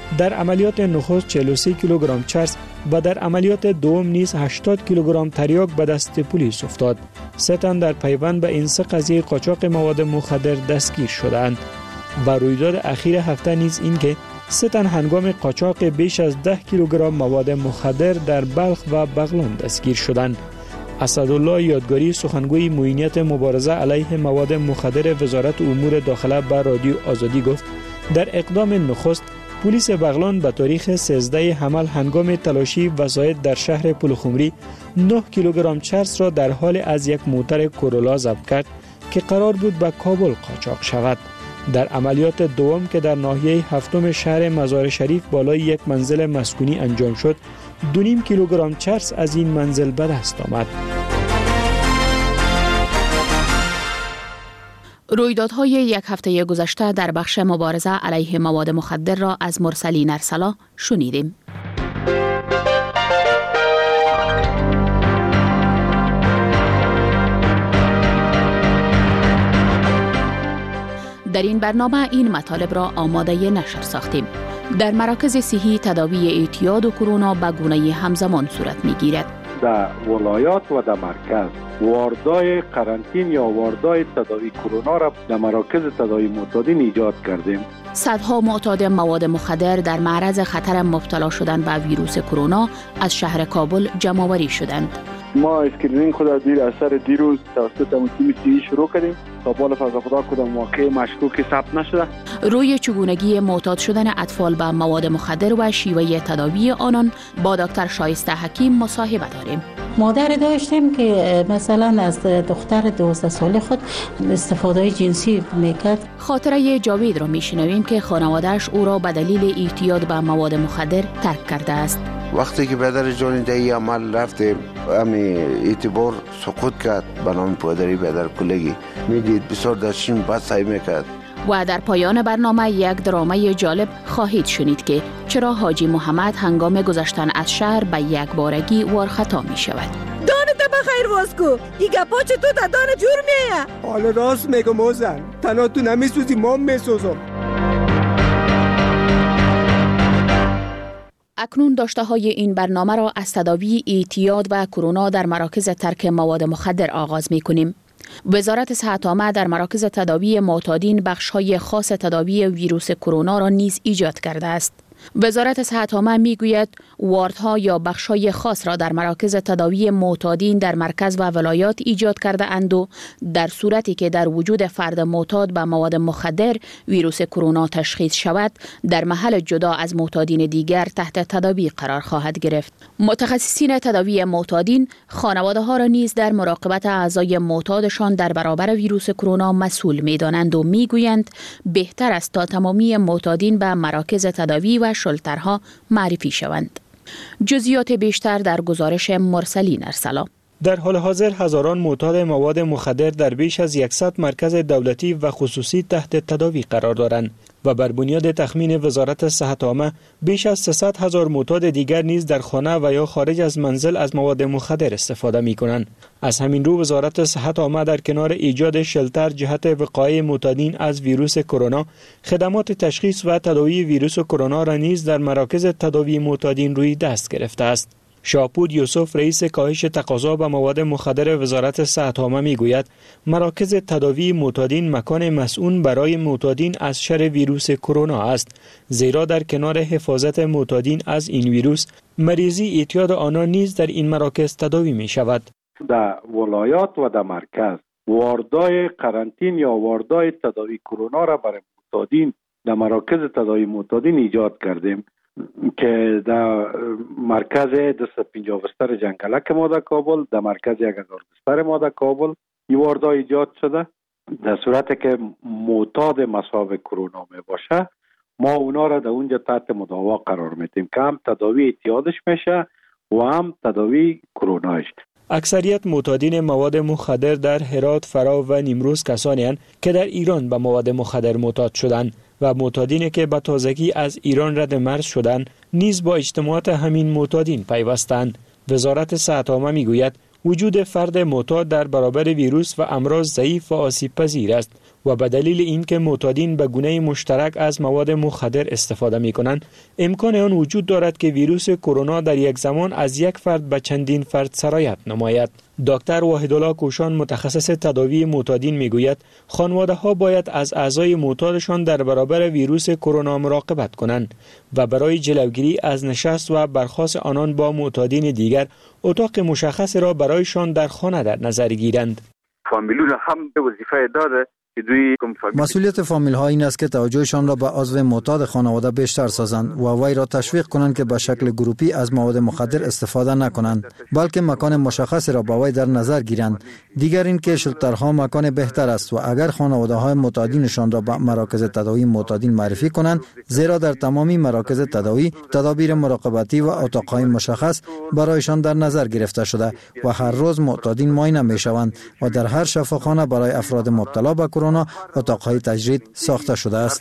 [SPEAKER 19] در عملیات نخست 43 کیلوگرم چرس و در عملیات دوم نیز 80 کیلوگرم تریاک به دست پلیس افتاد. 3 تن در پیوند به این 3 قضیه قاچاق مواد مخدر دستگیر شدند. و رویداد اخیر هفته نیز این که 3 تن هنگام قاچاق بیش از 10 کیلوگرم مواد مخدر در بلخ و بغلان دستگیر شدند. اسدالله یادگاری سخنگوی معینیت مبارزه علیه مواد مخدر وزارت امور داخله به رادیو آزادی گفت در اقدام نخست پلیس بغلان به تاریخ 13 حمل هنگام تلاشی وسایط در شهر پلخمری 9 کیلوگرم چرس را در حال از یک موتر کورولا ضبط کرد که قرار بود به کابل قاچاق شود. در عملیات دوم که در ناحیه هفتم شهر مزار شریف بالای یک منزل مسکونی انجام شد 2.5 کیلوگرم چرس از این منزل به دست آمد.
[SPEAKER 5] رویدادهای یک هفته گذشته در بخش مبارزه علیه مواد مخدر را از مرسلین ارسلا شنیدیم. در این برنامه این مطالب را آماده نشر ساختیم. در مراکز صحی تداوی اعتیاد و کرونا به گونه همزمان صورت می‌گیرد.
[SPEAKER 20] در ولایات و در مرکز واردای قرنطین یا واردای تداوی کرونا را در مراکز تداوی معتادین ایجاد کردیم.
[SPEAKER 5] صدها معتاد مواد مخدر در معرض خطر مبتلا شدن به ویروس کرونا از شهر کابل جمع‌آوری شدند.
[SPEAKER 21] ما اسکرینینگ خود از دیر اثر دیروز توسط تیم صحی شروع کردیم تا بالا فضل خدا کدام واقع مشکوکی ثبت نشده.
[SPEAKER 5] روی چگونگی معتاد شدن اطفال به مواد مخدر و شیوه تداوی آنان با دکتر شایسته حکیم مصاحبه داریم.
[SPEAKER 22] مادر داشتیم که مثلا از دختر 12 ساله خود استفاده جنسی میکرد.
[SPEAKER 5] خاطره جاوید را میشنویم که خانواده‌اش او را به دلیل اعتیاد به مواد مخدر ترک کرده است.
[SPEAKER 23] وقتی که پدر جان دایی عمل رفته امی اعتبار سقوط کرد به نام پدری پدر کلگی میدید بسیار داشتیم بد سعی میکرد.
[SPEAKER 5] و در پایان برنامه یک درامه جالب خواهید شنید که چرا حاجی محمد هنگام گذشتن از شهر به یک بارگی وارخطا می شود.
[SPEAKER 24] دانت بخیر واسکو ای گپا چطور تا دان جور میه؟
[SPEAKER 25] حالا راست میگم موزن تنها تو نمیسوزی ما میسوزم.
[SPEAKER 5] اکنون داشته های این برنامه را از تداوی اعتیاد و کرونا در مراکز ترک مواد مخدر آغاز می کنیم. وزارت صحت عامه در مراکز تداوی معتادین بخش‌های خاص تداوی ویروس کرونا را نیز ایجاد کرده است. وزارت صحت عامه میگوید واردها یا بخش‌های خاص را در مراکز تداوی معتادین در مرکز و ولایات ایجاد کرده اند و در صورتی که در وجود فرد معتاد به مواد مخدر ویروس کرونا تشخیص شود در محل جدا از معتادین دیگر تحت تداوی قرار خواهد گرفت. متخصصین تداوی معتادین خانواده‌ها را نیز در مراقبت اعضای معتادشان در برابر ویروس کرونا مسئول می‌دانند و میگویند بهتر است تا تمامی معتادین به مراکز تداوی و شلترها معرفی شوند. جزئیات بیشتر در گزارش مرسلین ارسلا.
[SPEAKER 19] در حال حاضر هزاران معتاد مواد مخدر در بیش از 100 مرکز دولتی و خصوصی تحت تداوی قرار دارند و بر بنیاد تخمین وزارت صحت عامه بیش از 300,000 معتاد دیگر نیز در خانه و یا خارج از منزل از مواد مخدر استفاده می کنند. از همین رو وزارت صحت عامه در کنار ایجاد شلتر جهت وقایع معتادین از ویروس کرونا، خدمات تشخیص و تداوی ویروس کرونا را نیز در مراکز تداوی معتادین روی دست گرفته است. شاپور یوسف رئیس کاهش تقاضا به مواد مخدر وزارت صحت عامه میگوید مراکز تداوی معتادین مکان مسئول برای معتادین از شر ویروس کرونا است، زیرا در کنار حفاظت معتادین از این ویروس مریضی اعتیاد آنان نیز در این مراکز تداوی می شود.
[SPEAKER 20] در ولایات و در مرکز واردای قرنطین یا واردای تداوی کرونا را برای معتادین در مراکز تداوی معتادین ایجاد کردیم که در مرکز 250 بستر جنگلک ما در کابل، در مرکز 1000 بستر ما در کابل این واردا ایجاد شده. در صورتی که معتاد مصاب کرونا می باشه ما اونا را در اونجا تحت مداوا قرار میدیم که هم تداوی اعتیادش میشه و هم تداوی کروناش.
[SPEAKER 19] اکثریت معتادین مواد مخدر در هرات، فرا و نیمروز کسانی هستند که در ایران به مواد مخدر معتاد شدند و معتادینی که به تازگی از ایران رد مرز شدند نیز با اجتماعات همین معتادین پیوستند. وزارت صحت عامه میگوید وجود فرد معتاد در برابر ویروس و امراض ضعیف و آسیب پذیر است و به دلیل اینکه معتادین به گونه مشترک از مواد مخدر استفاده می کنند، امکان آن وجود دارد که ویروس کرونا در یک زمان از یک فرد به چندین فرد سرایت نماید. دکتر وحیدالله کوشان متخصص تداوی معتادین میگوید خانواده ها باید از اعضای معتادشان در برابر ویروس کرونا مراقبت کنند و برای جلوگیری از نشست و برخاست آنان با معتادین دیگر اتاق مشخص را برایشان در خانه در نظر گیرند.
[SPEAKER 4] فامیلون هم وظیفه داره.
[SPEAKER 6] مسئولیت فامیل ها این است که توجهشان را به عضو معتاد خانواده بیشتر سازند و وی را تشویق کنند که به شکل گروپی از مواد مخدر استفاده نکنند، بلکه مکان مشخص را با وی در نظر گیرند. دیگر این که شلترها مکان بهتر است و اگر خانواده های معتادینشان را به مراکز تداوی معتادین معرفی کنند، زیرا در تمامی مراکز تداوی تدابیر مراقبتی و اتاقهای مشخص برایشان در نظر گرفته شده و هر روز معتادین معاینه میشوند و در هر شفاخانه برای افراد مبتلا به اتاقهای تجرید ساخته شده است.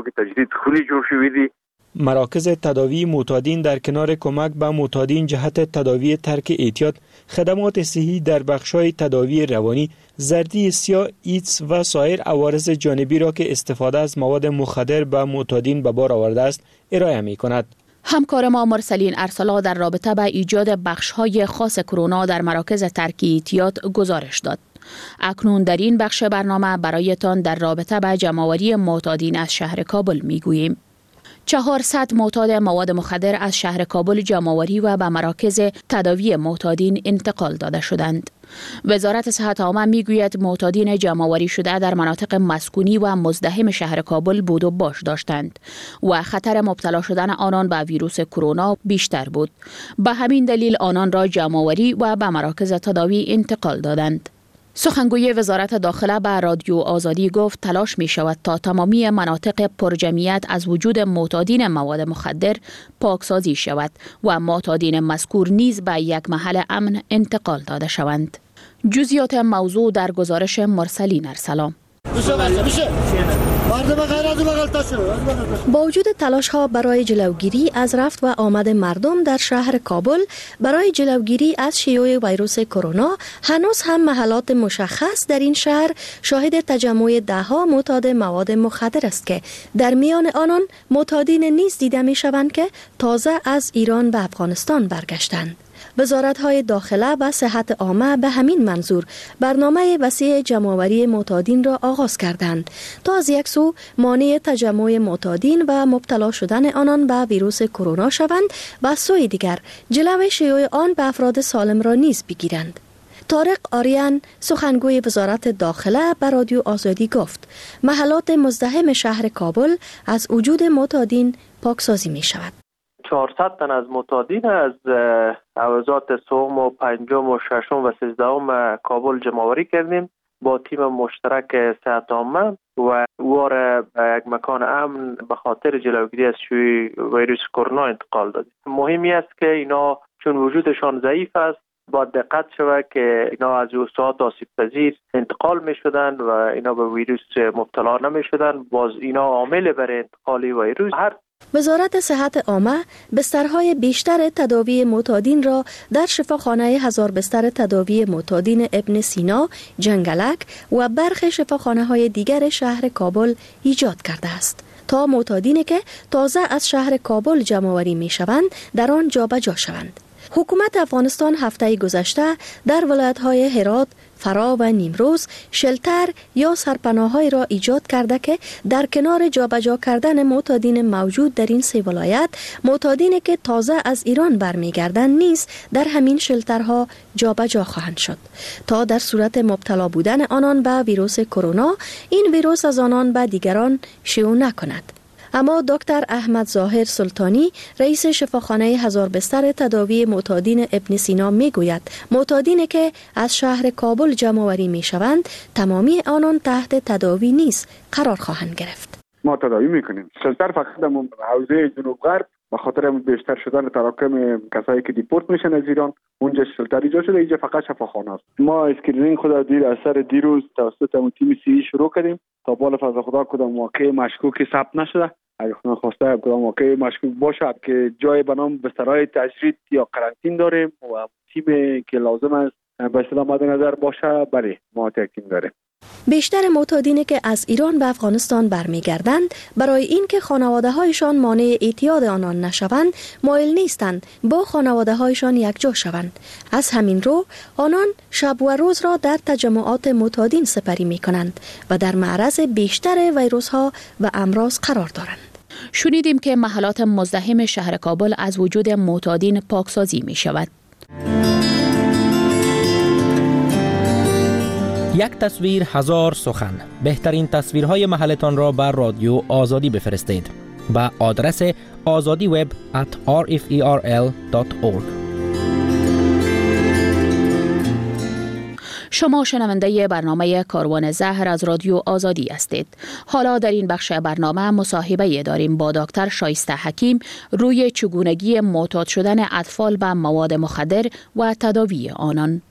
[SPEAKER 19] مراکز تداوی معتادین در کنار کمک به معتادین جهت تداوی ترک اعتیاد، خدمات صحی در بخش‌های تداوی روانی، زردی سیاه، ایدز و سایر عوارض جانبی را که استفاده از مواد مخدر به معتادین به بار آورده است ارائه می‌کند.
[SPEAKER 5] همکار ما مرسلین ارسلا در رابطه با ایجاد بخش‌های خاص کرونا در مراکز ترک اعتیاد گزارش داد. اکنون در این بخش برنامه برایتان در رابطه با جمع‌آوری معتادین از شهر کابل میگوییم. 400 معتاد مواد مخدر از شهر کابل جمع‌آوری و به مراکز تداوی معتادین انتقال داده شدند. وزارت صحت عامه میگوید معتادین جمع‌آوری شده در مناطق مسکونی و مزدحم شهر کابل بود و باش داشتند و خطر مبتلا شدن آنان به ویروس کرونا بیشتر بود. به همین دلیل آنان را جمع‌آوری و به مراکز تداوی انتقال دادند. سخنگوی وزارت داخله به رادیو آزادی گفت تلاش می شود تا تمامی مناطق پرجمعیت از وجود معتادین مواد مخدر پاکسازی شود و معتادین مذکور نیز به یک محل امن انتقال داده شوند. جزئیات موضوع در گزارش مرسلین ارسلا. با وجود تلاش ها برای جلوگیری از رفت و آمد مردم در شهر کابل برای جلوگیری از شیوع ویروس کرونا، هنوز هم محلات مشخص در این شهر شاهد تجمع ده‌ها معتاد مواد مخدر است که در میان آنان معتادین نیز دیده می شوند که تازه از ایران و افغانستان برگشتند. وزارت‌های داخله و صحت عامه به همین منظور برنامه وسیع جمع‌آوری معتادین را آغاز کردند تا از یک سو مانع تجمع معتادین و مبتلا شدن آنان به ویروس کرونا شوند و از سوی دیگر جلوی شیوع آن به افراد سالم را نیز بگیرند. طارق آریان سخنگوی وزارت داخله به رادیو آزادی گفت محلات مزدحم شهر کابل از وجود معتادین پاکسازی می شود.
[SPEAKER 7] 400 تن از معتادین از حوزات سوم و پنجم و ششم و سیزدهم کابل جمع‌آوری کردیم با تیم مشترک صحت عامه و وار به یک مکان امن به خاطر جلوگیری از شیوع ویروس کرونا انتقال دادیم. مهمی است که اینا چون وجودشان ضعیف است با دقت شود که اینا از جزئیات آسیب پذیر انتقال می شدند و اینا به ویروس مبتلا نمی شدند. باز اینا عامل برای انتقال ویروس.
[SPEAKER 5] وزارت صحت عامه بسترهای بیشتر تداوی معتادین را در شفاخانه 1000 بستر تداوی معتادین ابن سینا، جنگلک و برخی شفاخانه‌های دیگر شهر کابل ایجاد کرده است تا معتادینی که تازه از شهر کابل جمع‌آوری می‌شوند در آن جابجا شوند. حکومت افغانستان هفته گذشته در ولایت‌های هرات، فرا و نیمروز شلتر یا سرپناه‌های را ایجاد کرده که در کنار جابجا کردن معتادین موجود در این سه ولایت، معتادینی که تازه از ایران برمیگردند نیز در همین شلترها جابجا خواهند شد تا در صورت مبتلا بودن آنان به ویروس کرونا این ویروس از آنان به دیگران شیوع نکند. اما دکتر احمد ظاهر سلطانی رئیس شفاخانه 1000 بستر تداوی معتادین ابن سینا میگوید معتادینی که از شهر کابل جمع‌آوری میشوند تمامی آنان تحت تداوی نیز قرار خواهند گرفت.
[SPEAKER 21] ما تداوی میکنیم. شلتر فقط در حوزه جنوب غرب به خاطر بیشتر شدن تراکم کسایی که دیپورت میشن از ایران اونجا شلتر ایجاد شده، اینجا فقط شفاخانه است. ما اسکرینینگ خود دیر از سر دیروز توسط تیم سی شروع کردیم تا بالا فضل خدا کدام واقع مشکوکی ثبت نشده. اگر خدا خواسته کدام واقع مشکوک باشد که جای به نام بسترهای تجرید یا قرنطین داریم و تیم که لازم است به اصطلاح مد نظر باشه، بله ما تیم داریم.
[SPEAKER 8] بیشتر معتادینی که از ایران به افغانستان برمیگردند برای اینکه خانواده هایشان مانع اعتیاد آنان نشوند مایل نیستند با خانواده هایشان یکجا شوند. از همین رو آنان شب و روز را در تجمعات معتادین سپری می کنند و در معرض بیشتر ویروس ها و امراض قرار دارند.
[SPEAKER 5] شنیدیم که محلات مزدحم شهر کابل از وجود معتادین پاکسازی می شود.
[SPEAKER 9] یک تصویر هزار سخن. بهترین تصویرهای محلتان را بر رادیو آزادی بفرستید به آدرس azadiweb@rferl.org.
[SPEAKER 5] شما شنونده برنامه کاروان زهر از رادیو آزادی هستید. حالا در این بخش برنامه مصاحبه داریم با دکتر شایسته حکیم روی چگونگی معتاد شدن اطفال به مواد مخدر و تداوی آنان.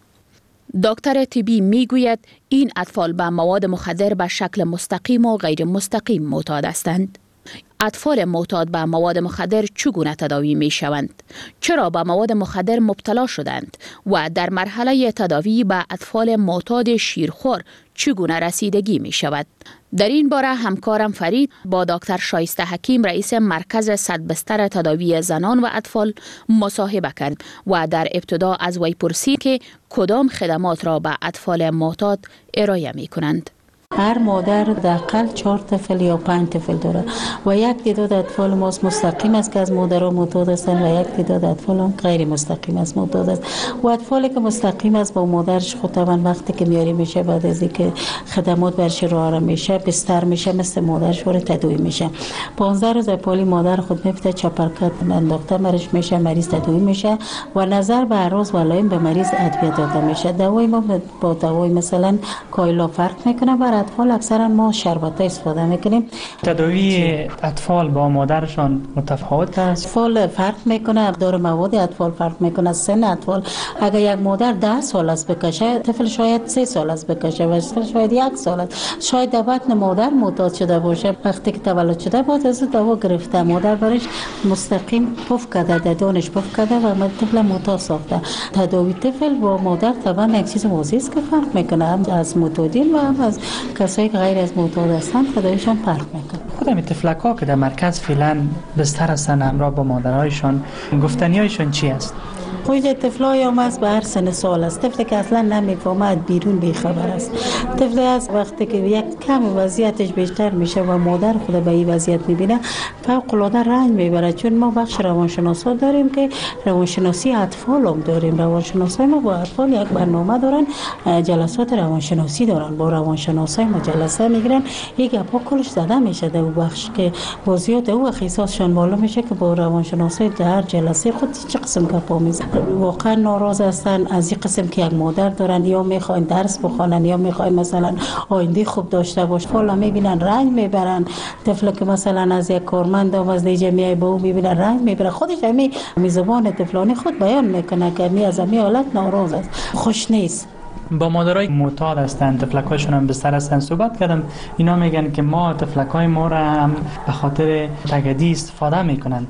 [SPEAKER 5] دکتر طبی میگوید این اطفال به مواد مخدر به شکل مستقیم و غیر مستقیم معتاد هستند. اطفال معتاد به مواد مخدر چگونه تداوی می شوند؟ چرا به مواد مخدر مبتلا شدند؟ و در مرحله تداوی به اطفال معتاد شیرخوار چگونه رسیدگی می شود؟ در این باره همکارم فرید با دکتر شایسته حکیم رئیس مرکز 100 بستر تداوی زنان و اطفال مصاحبه کرد و در ابتدا از وی پرسید که کدام خدمات را به اطفال معتاد ارائه می کنند.
[SPEAKER 22] هر مادر دقیقاً 4 طفل یا 5 طفل داره و یک تعداد اطفال ما مستقیم است که از مادرها معتاد هستند و یک تعداد اطفال هم غیر مستقیم است معتاد است. و اطفالی که مستقیم است با مادرش خود طبعا وقتی که میاری میشه بعد از اینکه خدمات برش راه میشه بستر میشه مثل مادرش وارد تداوی میشه. 15 روز پالی مادر خود میفته چپرکت انداخته مرش میشه، مریض تداوی میشه و نظر به اعراض و علائم به مریض ادویه داده میشه. دوای ما با دوای مثلا کایلا فرق میکنه. برای اطفال اکثرا ما شربت استفاده میکنیم.
[SPEAKER 10] تداوی اطفال با مادرشان متفاوت است.
[SPEAKER 22] اطفال فرق میکنه، مقدار مواد اطفال فرق میکنه، سن اطفال. اگر یک مادر 10 سال است بکشه، طفل شاید 3 سال است بکشه و طفل شاید 1 سال است. شاید در بطن مادر معتاد شده باشه، وقتی که تولد شده بود از دوا گرفته، مادر برش مستقیم پف کرده، دندانش پف کرده و طفل معتاد ساخته. تداوی طفل با مادر طبعا یک چیز واضحه است که فرق میکنه، هم از معتادین و هم از کسایی که غیر از معتاد هستند تداویشان فرق میکنه.
[SPEAKER 10] خودم طفلک‌ها که در مرکز فعلا بستر هستند همراه با مادرهایشان، گفتنیایشان چی است؟
[SPEAKER 22] خود طفلای هم از به هر سن سال است. طفلی که اصلا نمیفهمه بیرون بیخبر است. طفلی از وقتی که یک کم وضعیتش بیشتر میشه و مادر خود به این وضعیت میبینه فوق العاده رنج میبره. چون ما بخش روانشناسا داریم که روانشناسی اطفال هم داریم. روانشناسای ما با اطفال یک برنامه دارن، جلسات روانشناسی دارن، با روانشناسای ما جلسه میگیرن. یک گپا کلش زده میشه در بخش که وضعیت او احساسشون بالا میشه که با روانشناسای در جلسه خود چه قسم گپا میزنن. واقعا ناراض هستن از این قسم که یک مادر دارن، یا میخواین درس بخونن یا میخواین مثلا آینده خوب داشته باشه. حالا میبینن رنج میبرن. طفل که مثلا از یک کارمند و از جمعیت با او میبینن رنج میبره، خودش همین زبان طفلانی خود بیان میکنه که می از همین حالت ناراض است، خوش نیست.
[SPEAKER 10] با مادرای معتاد هستند، طفلکایشون هم بستر هستند صحبت کردم. اینا میگن که ما طفلکای ما را هم به خاطر تگدی استفاده میکنن.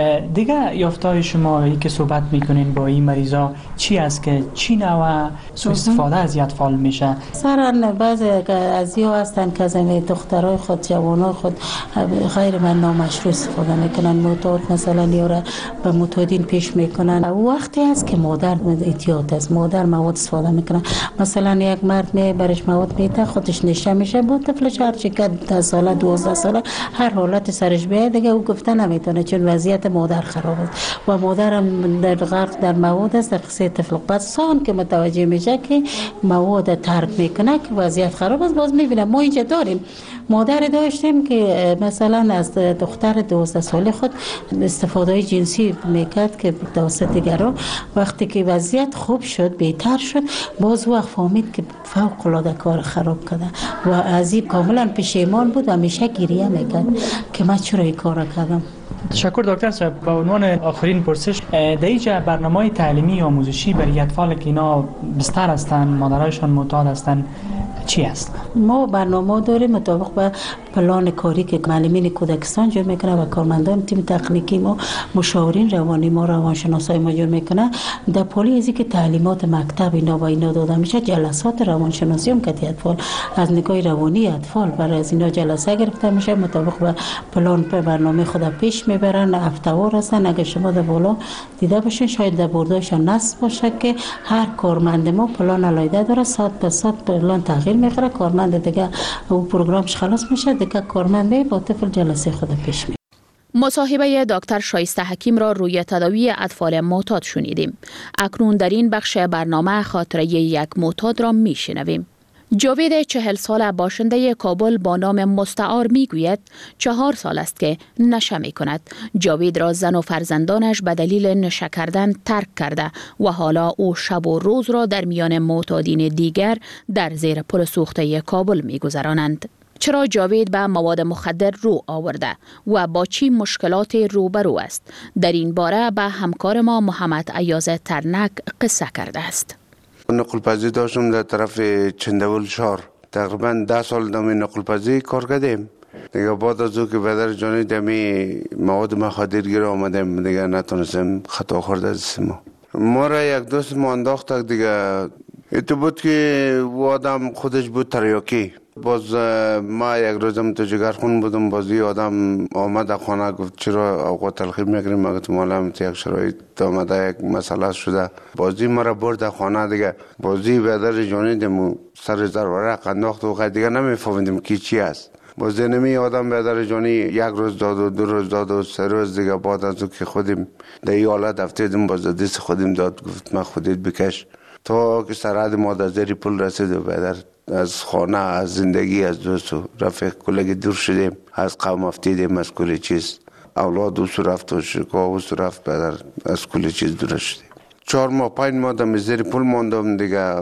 [SPEAKER 10] دیگه یافته‌های شما ای که صحبت میکنین با این مریضا چی است که چی نوع سوء استفاده از اطفال میشه؟
[SPEAKER 22] سران بعضی از یا هستند که از دخترای خود جوانای خود غیر من نامشروع استفاده میکنن. معتاد مثلا یا به معتادین پیش میکنن. وقتی است که مادر اعتیاد است، مادر مواد استفاده میکنه. مثلا یک مرد برش مواد میده، خودش نشه میشه، با طفلش هر چی که 10 ساله 12 ساله هر حالت سرش بیاد دیگه او گفته نمیتونه چون وضعیت مادر خراب است و مادر هم در غرق در مواد است. در قصه طفل بعد سان که متوجه میشه که مواد ترک میکنه که وضعیت خراب است، باز میبینه. ما اینجا داریم مادر داشتیم که مثلا از دختر 12 ساله خود استفاده جنسی میکرد که توسط دیگران. وقتی که وضعیت خوب شد بهتر شد، باز وقت فهمید که فوق العاده کار خراب کرده و از این کاملا پشیمان بود و همیشه گریه میکرد که من چرا این کار کردم.
[SPEAKER 10] تشکر دکتر صاحب. با عنوان آخرین پرسش، در اینجا برنامه‌های تعلیمی و آموزشی برای اطفال که اینا بستر هستند، مادرایشان معتاد هستند، چی است؟
[SPEAKER 22] ما برنامه داریم مطابق به پلان کاری که معلمین کودکستان جور میکنه و کارمندان تیم تکنیکی ما، مشاورین روانی ما، روانشناسای ما جور میکنه. در پالی ازی که تعلیمات مکتب اینا داده میشه، جلسات روانشناسی هم که اطفال از نگاه روانی اطفال برای از اینا جلسه گرفته میشه، مطابق به پلان برنامه خود پیش میبرن. هفته‌وار هستن. اگر شما در بالا دیده باشین شاید در برداشتان نصب باشه که هر کارمند ما پلان علایده داره، ساعت به ساعت پلان تغییر میخوره. کارمند دیگه او پروگرامش خلاص میشه، دیگه کارمند با طفل جلسه خود پیش میره.
[SPEAKER 5] مصاحبه دکتر شایسته حکیم را روی تداوی اطفال معتاد شنیدیم. اکنون در این بخش برنامه خاطره یک معتاد را میشنویم. جاوید 40 ساله باشنده کابل با نام مستعار میگوید 4 سال است که نشه می کند. جاوید را زن و فرزندانش به دلیل نشه کردن ترک کرده و حالا او شب و روز را در میان معتادین دیگر در زیر پل سوخته کابل می گذرانند. چرا جاوید به مواد مخدر رو آورده و با چی مشکلات روبرو است؟ در این باره به همکار ما محمد ایاز ترنک قصه کرده است.
[SPEAKER 23] نقل پذیر داشتم در طرف چندول شهر. تقریبا 10 سال در نقل پذیر کار کردیم. دیگه بعد از او که پدر جانی دمی مواد مخدر گیر آمدیم، دیگه نتونستیم، خطا خورده دستیم. ما را یک دوست ما انداخت دیگه. ایتو بود که و آدم خودش بود تریاکی. باز ما یک روزم تو جگرخون بودم، بازی آدم آمد خانه گفت چرا اوقات تلخی میگیریم؟ مگه تو مالم تو یک شرایط آمده یک مسئله شده. بازی مرا برد خانه دیگه. بازی بدر جانیدم سر زرورق انداخت و دیگه نمیفهمیدم کی چی است. بازی نمی آدم بدر جانی یک روز داد و 2 روز داد و 3 روز دیگه. بعد از او که خودیم در این حالت افتادیم باز دست خودیم داد، گفت من خودت بکش. تا که سرحد ما در زیر پل رسید و بدر از خانه، از زندگی، از دوست و رفیق کلگی دور شدیم. از قوم افتیدیم، از کل چیز. اولاد دوست رفت و شکا دوست رفت، بدر از کل چیز دور شدیم. 4 ماه 5 ماه در زیر پل ماندم دیگه.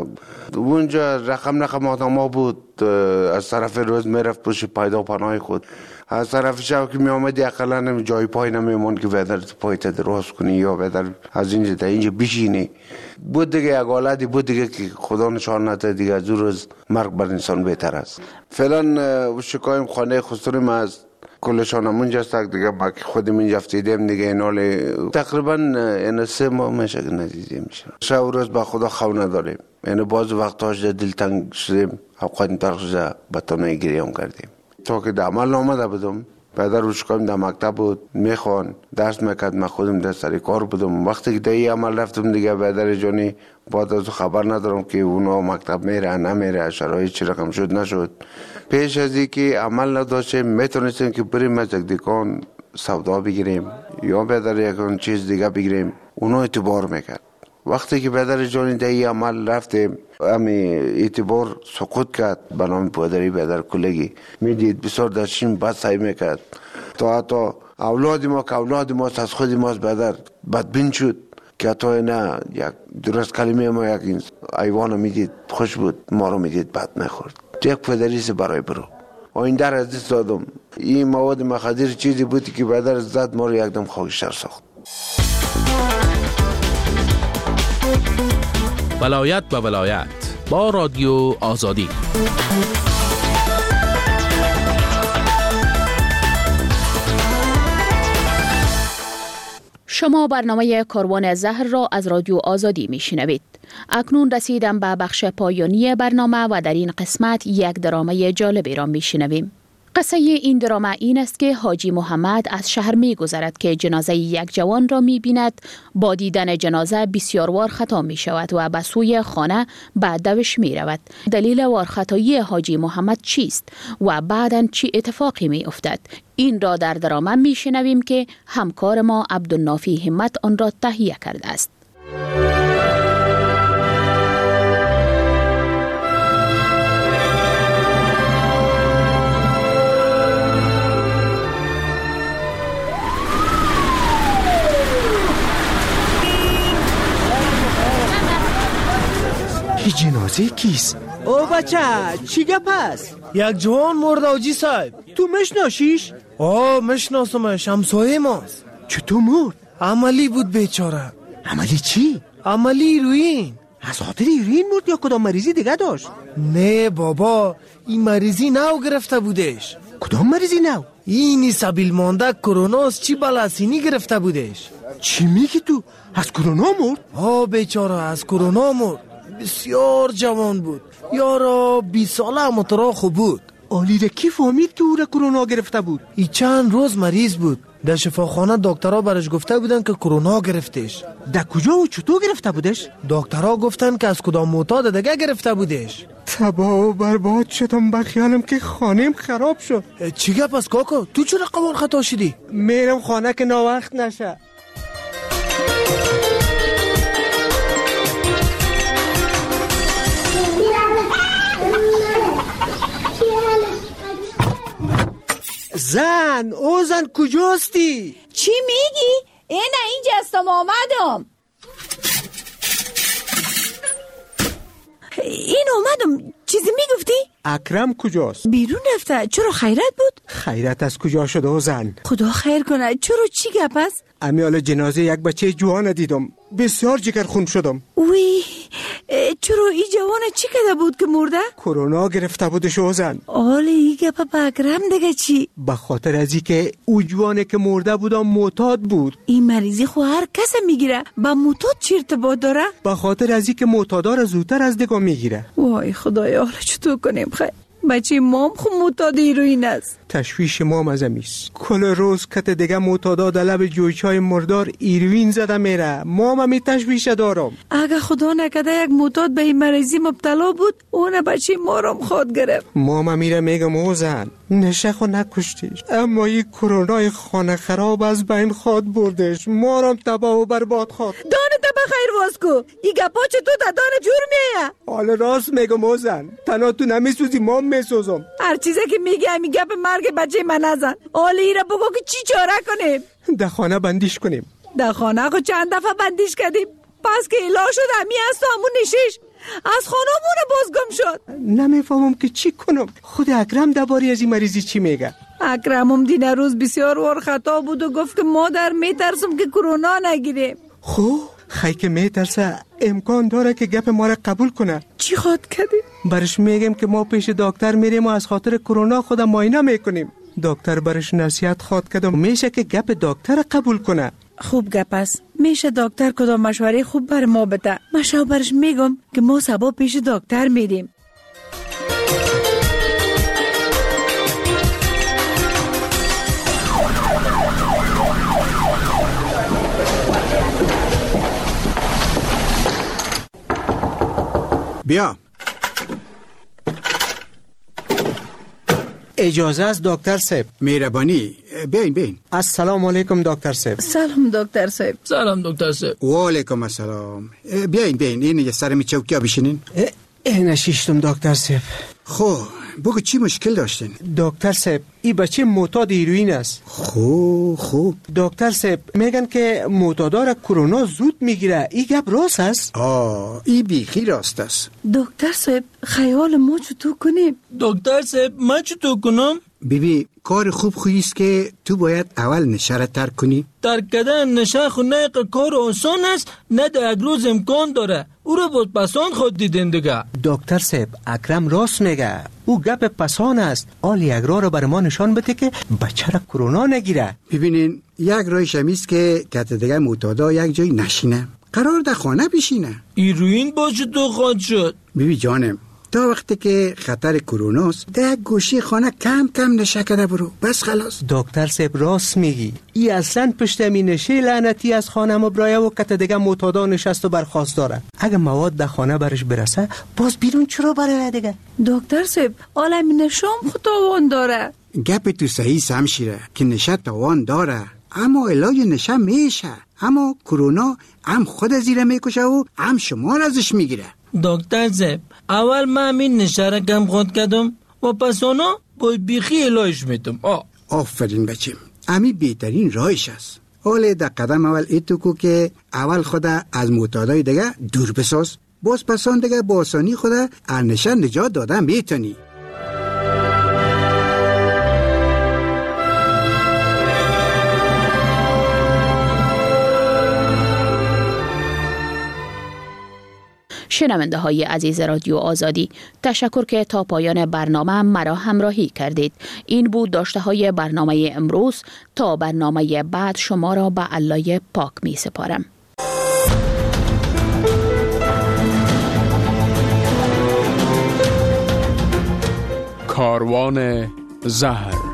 [SPEAKER 23] اونجا رقم آدم ها بود. از طرف روز میرفت پوش پیدا پناه خود. از طرف شب که می آمدی اقلا جای پای نمیمون که بدر پای دراز کنی یا بدر از اینجا تا اینجا بشینی. بود دیگه یک حالتی بود دیگه که خدا نشان نده دیگه. از اون روز مرگ بر انسان بهتر است. فعلا شکایم خانه خسریم از کلشان همونجا است دیگه. ما که خودم اینجا افتیدیم دیگه. اینال تقریبا این 3 ماه میشه که ندیدیم میشه. شب و روز با خدا خو نداریم. یعنی باز وقتاش دلتنگ شدیم، اوقات ترخ شده بطانه گریم کردیم. تا که در عمل آمده بودم، پدر روش کام در مکتب بود، میخوان درس میکرد، من خودم در سر کار بودم. وقتی که در این عمل رفتم دیگه پدر جانی بعد از خبر ندارم که اونا مکتب میره نمیره، شرایط چی رقم شد نشد. پیش از این که عمل نداشتیم میتونستیم که بریم از یک دکان سودا بگیریم یا پدر یک چیز دیگه بگیریم، اونا اعتبار میکرد. وقتی که پدر جانی در این عمل رفتیم امی اعتبار سقوط کرد به نام پدری پدر کلگی. میدید بسیار داشتیم بد سعی میکرد تا حتی اولاد ما که اولاد ما از خود ما پدر بدبین شد که حتی نه یک درست کلمه ما یک ایوان میدید خوش بود، ما رو میدید بد میخورد. یک پدریست برای برو آینده را از دست دادم. این مواد مخدر چیزی بود که پدر زد ما رو یکدم خاکستر ساخت.
[SPEAKER 1] ولایت به ولایت با رادیو آزادی.
[SPEAKER 5] شما برنامه کاروان زهر را از رادیو آزادی می شنوید. اکنون رسیدم به بخش پایانی برنامه و در این قسمت یک درامه جالبی را می شنویم. قصه این درامه این است که حاجی محمد از شهر می گذرد که جنازه یک جوان را می بیند. با دیدن جنازه بسیار وارخطا می شود و به سوی خانه به دوش می رود. دلیل وارخطایی حاجی محمد چیست و بعداً چی اتفاقی می افتد؟ این را در درامه می شنویم که همکار ما عبدالنافی همت آن را تهیه کرده است.
[SPEAKER 12] جنازه کیست؟
[SPEAKER 24] او بچه چی گپ است؟
[SPEAKER 12] یک جوان مرده آجی صاحب.
[SPEAKER 24] تو مشناسیش؟
[SPEAKER 12] مشناسمش، همسایه ماست.
[SPEAKER 24] چطور مرد؟
[SPEAKER 12] عملی بود بیچاره.
[SPEAKER 24] عملی چی؟
[SPEAKER 12] عملی روین. از خاطر هیروئین مرد یا کدام مریضی دیگه داشت؟ نه بابا، این مریضی نو گرفته بودش. کدام مریضی نو؟ اینی سبیل مانده کروناست، چی بلاسینی گرفته بودش. چی میگی تو؟ از کرونا مرد؟ بیچاره از کرونا مرد. بسیار جوان بود، یارا 20 ساله اما ترا خوب بود. آلیده کی فهمید که او را کرونا گرفته بود؟ ای چند روز مریض بود، در شفاخانه دکترها برش گفته بودن که کرونا گرفتش. در کجا و چطور گرفته بودش؟ دکترها گفتن که از کدام معتاد دیگه گرفته بودش. تباه و برباد شدم، بخیالم که خانم خراب شد. چی گپ است کاکا؟ تو چرا قوار خطا شدی؟ میرم خانه که ناوقت نشه. زن، او زن کجاستی؟
[SPEAKER 24] چی میگی؟ اینجا هستم، آمدم. اومدم. چیزی میگفتی؟
[SPEAKER 12] اکرم کجاست؟
[SPEAKER 24] بیرون رفته. چرا خیرت بود؟
[SPEAKER 12] خیرت از کجا شده او زن؟
[SPEAKER 24] خدا خیر کنه. چرا چی گپ است؟
[SPEAKER 12] امیال جنازه یک بچه جوان دیدم، بسیار جگر خون شدم.
[SPEAKER 24] وی چرا این جوان چی کده بود که مرده؟
[SPEAKER 12] کرونا گرفته بودش او زن.
[SPEAKER 24] آله این گپ با اکرم دیگه چی؟
[SPEAKER 12] به خاطر ازی که او جوانه که مرده بود معتاد بود.
[SPEAKER 24] این مریضی خو هر کس میگیره، با معتاد چی ارتباط داره؟
[SPEAKER 12] به خاطر ازی که معتادا را زودتر از دیگه میگیره.
[SPEAKER 24] وای خدایا، حالا چطور کنیم خیر؟ بچه مام خو معتاد هیروئین است.
[SPEAKER 12] تشویش مام از امیست. کل روز کت دیگه معتادا در لب جویچای مردار هیروئین زده میره. مام همی تشویش دارم.
[SPEAKER 24] اگه خدا نکده یک معتاد به این مریضی مبتلا بود، اون بچه مارم خود گرفت.
[SPEAKER 12] مام میره میگم او زن نشه خو نکشتیش، اما این کرونای خانه خراب از بین خود بردش. مارم تباه و برباد خود.
[SPEAKER 24] دانه تبا خیر واسکو، این گپا چطور در دانه جور میه؟
[SPEAKER 12] حالا راست میگم او زن، تنها تو نمیسوزی مام میسوزم.
[SPEAKER 24] هر چیزی که میگه همی گپ مرگ بچه من نزن. حالا ایره بگو که چی چاره کنیم؟
[SPEAKER 12] در خانه بندیش کنیم.
[SPEAKER 24] در خانه خو چند دفعه بندیش کردیم، پس که اله شد همی هست و همون نشیش از خانمون باز گم شد.
[SPEAKER 12] نمیفهمم که چی کنم. خود اکرم درباره از این مریضی چی میگه؟
[SPEAKER 24] اکرمم دین روز بسیار وار خطا بود و گفت که مادر میترسم که کرونا نگیره.
[SPEAKER 12] خب خی که میترسه امکان داره که گپ ما را قبول کنه.
[SPEAKER 24] چی خواد کردی؟
[SPEAKER 12] برش میگم که ما پیش دکتر میریم و از خاطر کرونا خود معاینه میکنیم. دکتر برش نصیحت خواد کردم میشه که گپ دکتر قبول کنه.
[SPEAKER 24] خوب گپ است. میشه دکتر کدام مشوره خوب بر ما بده. من برش میگم که ما صبح پیش دکتر میریم.
[SPEAKER 12] بیا. اجازه است دکتر صاحب؟
[SPEAKER 13] مهربانی، بین.
[SPEAKER 12] السلام علیکم دکتر صاحب.
[SPEAKER 24] سلام دکتر صاحب.
[SPEAKER 13] سلام دکتر صاحب. و علیکم السلام. بین این یه سرمی چوکیا بشینین.
[SPEAKER 12] نشیشتم دکتر صاحب.
[SPEAKER 13] خب بگو چی مشکل داشتین؟
[SPEAKER 12] دکتر صاحب این بچه معتاد هیروئین است.
[SPEAKER 13] خوب
[SPEAKER 12] دکتر صاحب میگن که معتادا را کرونا زود میگیره، این گپ راست است؟
[SPEAKER 13] این بیخی راست است.
[SPEAKER 24] دکتر صاحب خیال ما چطور کنیم؟
[SPEAKER 13] دکتر صاحب من چطور کنم؟ بیبی کار خوب خویست که تو باید اول نشه را ترک کنی.
[SPEAKER 14] ترک کردن نشه خو نه کار آسان است، نه در یک روز امکان داره. او را بود پسان خود دیدن دیگه.
[SPEAKER 12] دکتر صاحب اکرم راست میگه، او گپ پسان است. آل یک راه رو بر ما نشان بده که بچه را کرونا نگیره.
[SPEAKER 13] ببینین یک راهش همیست که کت دیگه معتادا یک جای نشینه، قرار در خانه بشینه.
[SPEAKER 14] هیروئین باشه تو خود شد.
[SPEAKER 13] بیبی جانم تا وقتی که خطر کروناست در یک گوشی خانه کم نشه کده برو، بس خلاص.
[SPEAKER 12] دکتر صاحب راست میگی، ای اصلا پشت می نشه لعنتی از خانه مبرایه و کت دیگه معتادا نشست و برخواست داره. اگه مواد در خانه برش برسه باز بیرون چرا بره دیگه؟
[SPEAKER 24] دکتر صاحب عالم نشام خود تاوان داره.
[SPEAKER 13] گپ تو صحیح سمشیره که نشه تاوان داره، اما علاج نشه میشه. اما کرونا هم خود زیره میکشه و هم شما را ازش میگیره.
[SPEAKER 14] دکتر صاحب اول من همین نشه را کم خود کردم و پس اونا باید بیخی علاج میتم.
[SPEAKER 13] آفرین بچیم، امی بهترین راهش است. حالا در قدم اول ایتو کو که اول خدا از معتادای دیگه دور بساز، باز پسان دیگه با آسانی خدا از نشه نجات دادن میتونی.
[SPEAKER 5] شنونده های عزیز رادیو آزادی، تشکر که تا پایان برنامه مرا همراهی کردید. این بود داشته های برنامه امروز. تا برنامه بعد شما را به الله پاک می سپارم.
[SPEAKER 18] کاروان زهر.